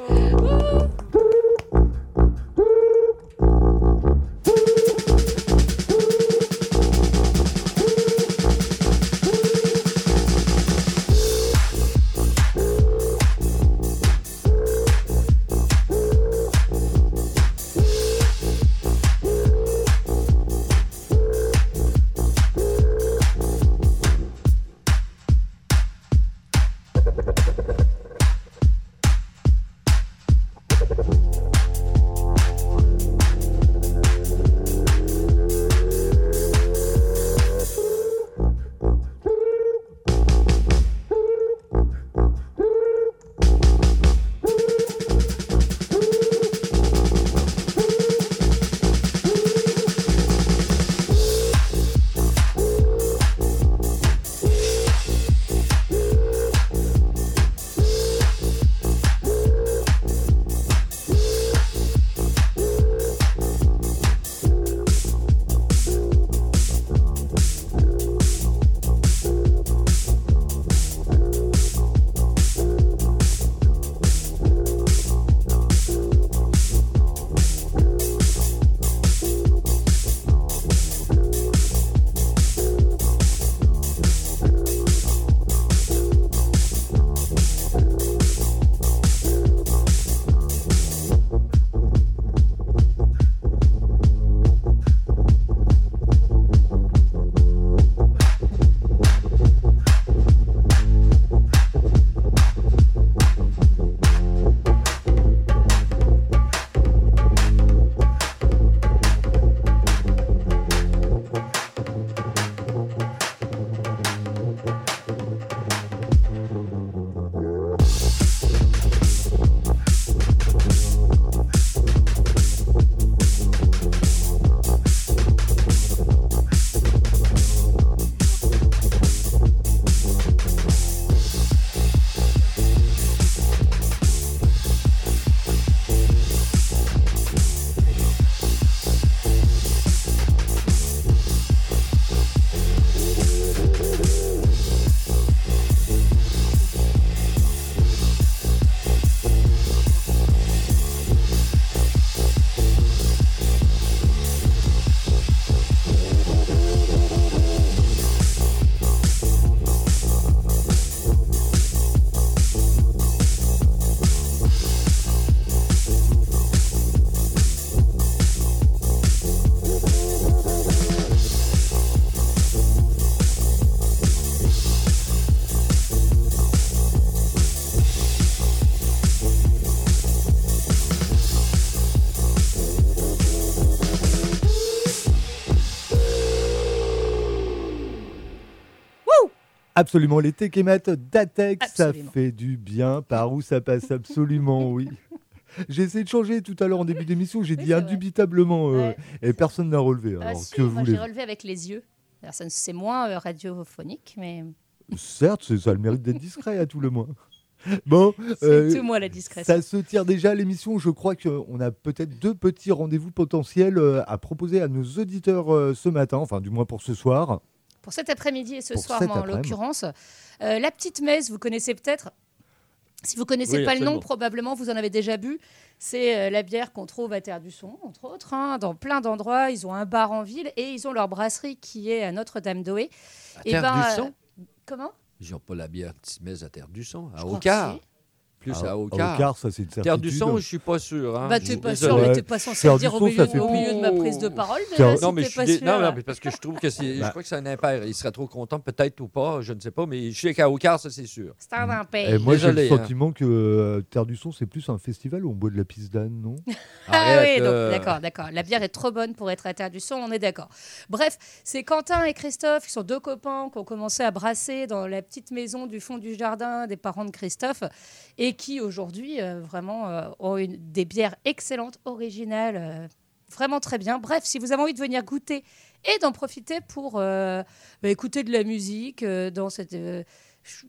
Absolument, les Tekemat d'Atek, ça Absolument. fait du bien. Par où ça passe, absolument, oui. J'ai essayé de changer tout à l'heure en début d'émission, j'ai Oui, dit c'est vrai. indubitablement, euh, Ouais. et personne n'a relevé. Ah Alors, si, que moi j'ai voulez-vous relevé avec les yeux. Alors, ça, c'est moins euh, radiophonique, mais Certes, c'est- ça a le mérite d'être discret à tout le moins. Bon, c'est euh, tout moi la discrétion. ça se tire déjà à l'émission. Je crois qu'on a peut-être deux petits rendez-vous potentiels euh, à proposer à nos auditeurs euh, ce matin, enfin du moins pour ce soir. Pour cet après-midi et ce Pour soir, cet moi, en après-midi. l'occurrence, euh, la petite messe, vous connaissez peut-être. Si vous ne connaissez Oui, pas le nom, absolument. probablement vous en avez déjà bu. C'est euh, la bière qu'on trouve à Terre du Son, entre autres, hein, dans plein d'endroits. Ils ont un bar en ville et ils ont leur brasserie qui est à Notre-Dame-d'Oé. À Et Terre ben, du euh, Son? Comment? Ils n'ont pas la bière Timez à Terre du Son, à Je crois Aucard. que si. Plus Ah, à à Aucard. Aucard, ça c'est une Terre du certitude. Son, je suis pas sûr. Hein. Bah, Je t'es suis pas désolé. sûr, mais Ouais. t'es pas censé Terre le du dire au Son, milieu, ça fait au plus- milieu de ma prise de parole. Terre- déjà, si Non, mais t'es je suis pas dé- sûr. non, non, mais parce que je trouve que c'est. Bah. Je crois que c'est un impair. Il serait trop content, peut-être ou pas, je ne sais pas, mais je sais qu'à Aucard, ça c'est sûr. C'est un Et impair. moi j'ai le Désolé, hein. sentiment que euh, Terre du Son c'est plus un festival où on boit de la pisse d'âne, non? Ah Arrête, oui, donc, euh, d'accord, d'accord. La bière est trop bonne pour être à Terre du Son, on est d'accord. Bref, c'est Quentin et Christophe, qui sont deux copains qui ont commencé à brasser dans la petite maison du fond du jardin des parents de Christophe et qui aujourd'hui euh, vraiment euh, ont une, des bières excellentes, originales, euh, vraiment très bien. Bref, si vous avez envie de venir goûter et d'en profiter pour euh, bah, écouter de la musique euh, dans cette... euh, ch-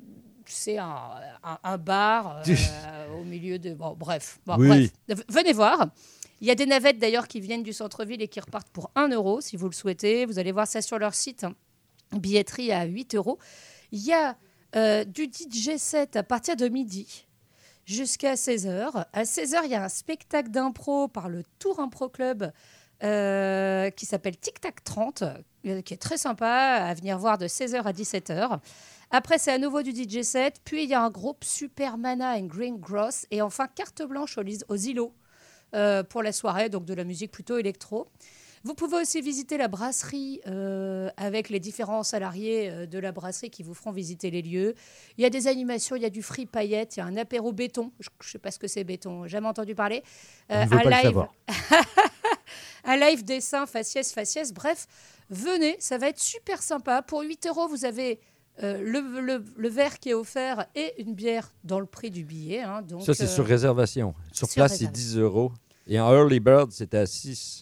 c'est un, un, un bar euh, au milieu de... Bon, bref. Bon, Oui. bref. Venez voir. Il y a des navettes d'ailleurs qui viennent du centre-ville et qui repartent pour un euro si vous le souhaitez. Vous allez voir ça sur leur site. Hein. Billetterie à huit euros. Il y a euh, du D J set à partir de midi jusqu'à seize heures. À seize heures, il y a un spectacle d'impro par le Tour Impro Club euh, qui s'appelle Tic Tac trente, euh, qui est très sympa à venir voir de seize heures à dix-sept heures. Après, c'est à nouveau du D J set. Puis, il y a un groupe Super Mana and Green Gross. Et enfin, carte blanche aux, aux îlots euh, pour la soirée, donc de la musique plutôt électro. Vous pouvez aussi visiter la brasserie euh, avec les différents salariés euh, de la brasserie qui vous feront visiter les lieux. Il y a des animations, il y a du free paillettes, il y a un apéro béton. Je ne sais pas ce que c'est béton, jamais entendu parler. Euh, On ne veut un pas le live, savoir. un live dessin, faciès, faciès. Bref, venez, ça va être super sympa. Pour huit euros, vous avez euh, le, le, le verre qui est offert et une bière dans le prix du billet. Hein, donc, Ça, c'est euh, sur réservation. Sur, sur place, réservation. c'est dix euros. Et en Early Bird, c'était à six.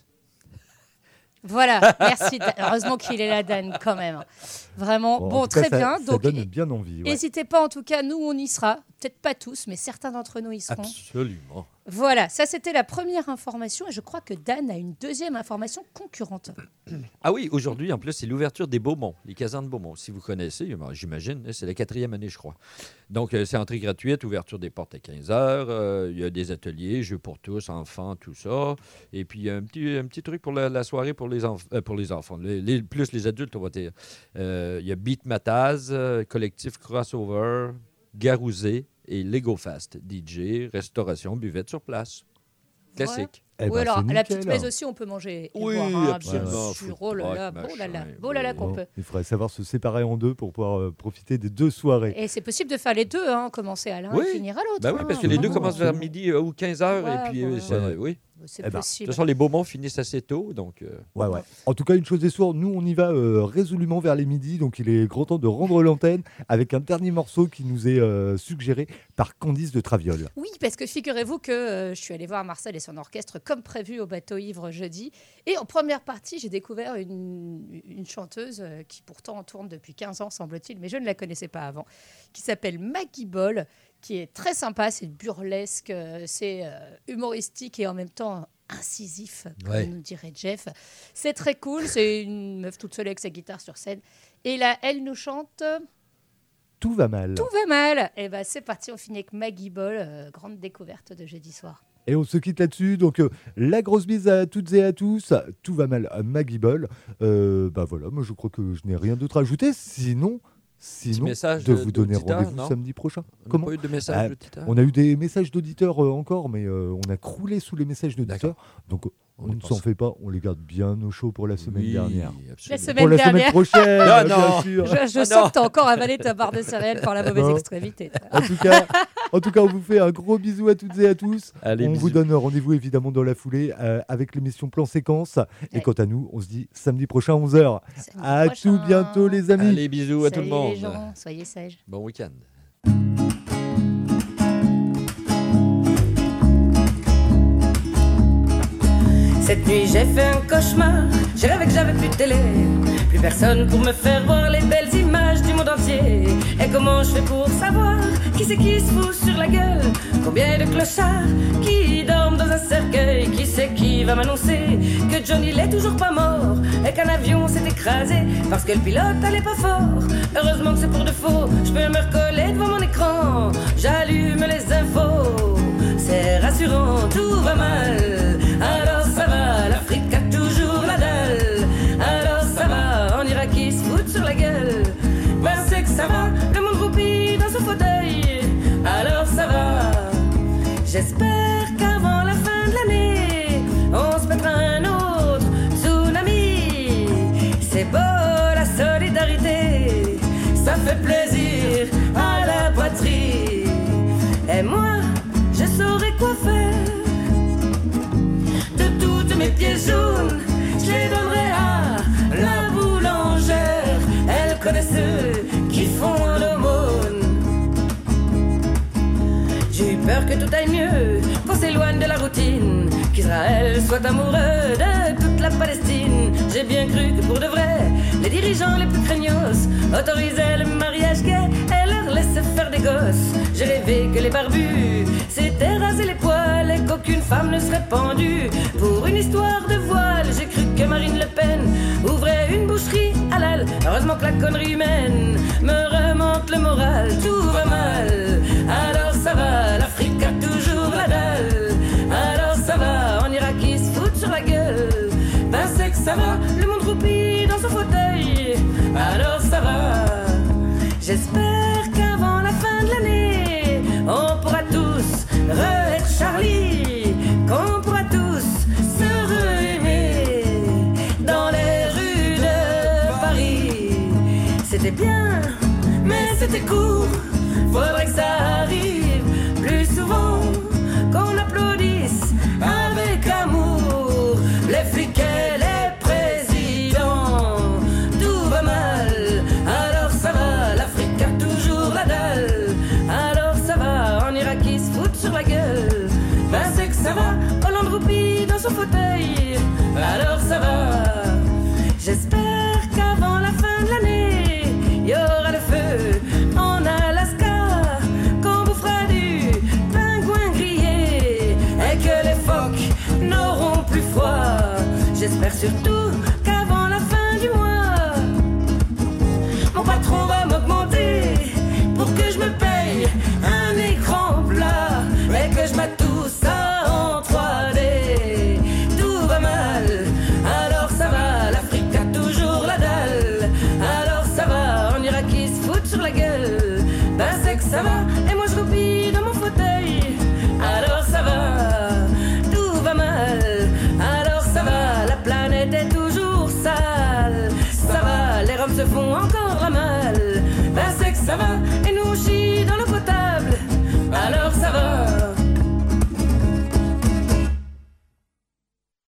Voilà, merci. Heureusement qu'il est là, Dan, quand même. Vraiment, Bon, bon, en tout cas, très ça- bien. ça Donc, donne bien envie. ouais. n'hésitez pas, en tout cas, nous, on y sera. Peut-être pas tous, mais certains d'entre nous y seront. Absolument. Voilà, ça, c'était la première information. Et je crois que Dan a une deuxième information concurrente. Ah oui, aujourd'hui, en plus, c'est l'ouverture des Beaumont, les casernes Beaumont. Si vous connaissez, ben, j'imagine, hein, c'est la quatrième année, je crois. Donc, euh, c'est entrée gratuite, ouverture des portes à quinze heures. euh, Il y a des ateliers, jeux pour tous, enfants, tout ça. Et puis, il y a un petit, un petit truc pour la, la soirée pour les, enf- euh, pour les enfants, les, les- plus les adultes, on va dire. Euh, Il y a Beat Mataz, euh, collectif Crossover, Garouzé et Lego Fast. D J, restauration, buvette sur place. Classique. Eh oui, ben, alors, c'est à la nickel. petite plaise aussi, on peut manger. Et Oui, boire, hein, absolument. bien sûr. Oh là là, Food beau là là, truck, beau là là qu'on Bon, peut. il faudrait savoir se séparer en deux pour pouvoir euh, profiter des deux soirées. Et c'est possible de faire les deux, hein, commencer à l'un Oui. et finir à l'autre. Ben oui, hein, parce que les deux vraiment. commencent vers midi euh, ou quinze heures. Ouais, et puis, euh, voilà. c'est- Ouais. oui. C'est Eh ben, De possible. toute façon, les Beaumont finissent assez tôt. Donc, euh, Ouais, ouais. En tout cas, une chose est sûre, nous, on y va euh, résolument vers les midis. Donc, il est grand temps de rendre l'antenne avec un dernier morceau qui nous est euh, suggéré par Candice de Traviole. Oui, parce que figurez-vous que euh, je suis allée voir Marcel et son orchestre comme prévu au Bateau Ivre jeudi. Et en première partie, j'ai découvert une, une chanteuse euh, qui pourtant tourne depuis quinze ans, semble-t-il, mais je ne la connaissais pas avant, qui s'appelle Maggie Ball, qui est très sympa, c'est burlesque, euh, c'est euh, humoristique et en même temps incisif, comme Ouais. nous dirait Jeff. C'est très cool, c'est une meuf toute seule avec sa guitare sur scène. Et là, elle nous chante... Tout va mal. Tout va mal. Et ben c'est parti, on finit avec Maggie Ball, euh, grande découverte de jeudi soir. Et on se quitte là-dessus. Donc, euh, la grosse bise à toutes et à tous. Tout va mal à Maggie Ball. Euh, bah voilà, moi, je crois que je n'ai rien d'autre à ajouter. Sinon, sinon message de de- vous donner d'auditeurs, rendez-vous non samedi prochain. on n'a Comment pas eu de message Ah, d'auditeurs. On a eu des messages d'auditeurs euh, encore, mais euh, on a croulé sous les messages d'auditeurs. Donc, On on est ne pas s'en sûr. fait pas. On les garde bien au chaud pour la semaine Oui, dernière. La absolument. semaine Pour la dernière. semaine prochaine, Ah, bien non. sûr. Je, je Ah sens non. que tu as encore avalé ta barre de céréales par la mauvaise Non. extrémité. En tout cas, en tout cas, on vous fait un gros bisou à toutes et à tous. Allez, on bisous. vous donne rendez-vous évidemment dans la foulée euh, avec l'émission Plan Séquence. Et Ouais. quant à nous, on se dit samedi prochain à onze heures. Samedi À prochain. tout bientôt les amis. Allez, bisous à tout le Salut monde. les gens, soyez sages. Bon week-end. Cette nuit j'ai fait un cauchemar, j'ai rêvé que j'avais plus de télé, plus personne pour me faire voir les belles images du monde entier. Et comment je fais pour savoir qui c'est qui se fout sur la gueule? Combien de clochards qui dorment dans un cercueil? Qui c'est qui va m'annoncer que Johnny n'est toujours pas mort et qu'un avion s'est écrasé parce que le pilote allait pas fort? Heureusement que c'est pour de faux, je peux me recoller devant mon écran, j'allume les infos, c'est rassurant, tout va mal. Alors ça va, l'Afrique a toujours la dalle. Alors ça va, en Irak qui se foutent sur la gueule. Ben c'est que ça va, le monde roupille dans son fauteuil. Alors ça va, j'espère qu'avant la fin de l'année, on se mettra un autre tsunami. C'est beau la solidarité, ça fait plaisir à la poitrine. Et moi, je saurais quoi faire. Mes pieds jaunes, je les donnerai à la boulangère. Elle connaît ceux qui font l'aumône. J'ai eu peur que tout aille mieux, qu'on s'éloigne de la routine, qu'Israël soit amoureux de toute la Palestine. J'ai bien cru que pour de vrai, les dirigeants les plus craignos autorisaient le mariage gay et leur laisser faire des gosses. J'ai rêvé que les barbus s'étaient rasés les poils et qu'aucune femme ne serait pendue. Pour une histoire de voile, j'ai cru que Marine Le Pen ouvrait une boucherie halal. Heureusement que la connerie humaine me remonte le moral. Tout va mal, alors ça va, l'Afrique a toujours la dalle. Alors ça va, en Irak ils se foutent sur la gueule. Ben c'est que ça va, le monde roupille dans son fauteuil. Alors ça va, j'espère qu'avant la fin de l'année on pourra tous re-être Charlie, qu'on pourra tous se re-aimer dans les rues de Paris. C'était bien, mais c'était court. Faudrait que ça arrive plus souvent, qu'on applaudisse avec amour les flics et les présidents. Tout va mal, alors ça va, l'Afrique a toujours la dalle. Alors ça va, en Irak ils se foutent sur la gueule. Ben c'est que ça va, Hollande roupille dans son fauteuil. Alors ça va, j'espère qu'avant la fin de l'année il y aura le feu en Alaska, qu'on bouffera du pingouin grillé et que les phoques n'auront plus froid. J'espère surtout qu'avant la fin du mois mon patron va m'augmenter pour que je me paye un écran plat et que je mette tout ça en trois D. Tout va mal, alors ça va, l'Afrique a toujours la dalle. Alors ça va, en Irak ils se foutent sur la gueule. Ben c'est que ça va, et moi je roupille dans mon fauteuil. Alors ça va, tout va mal. Alors ça va, la planète est toujours sale. Ça va, les Roms se font encore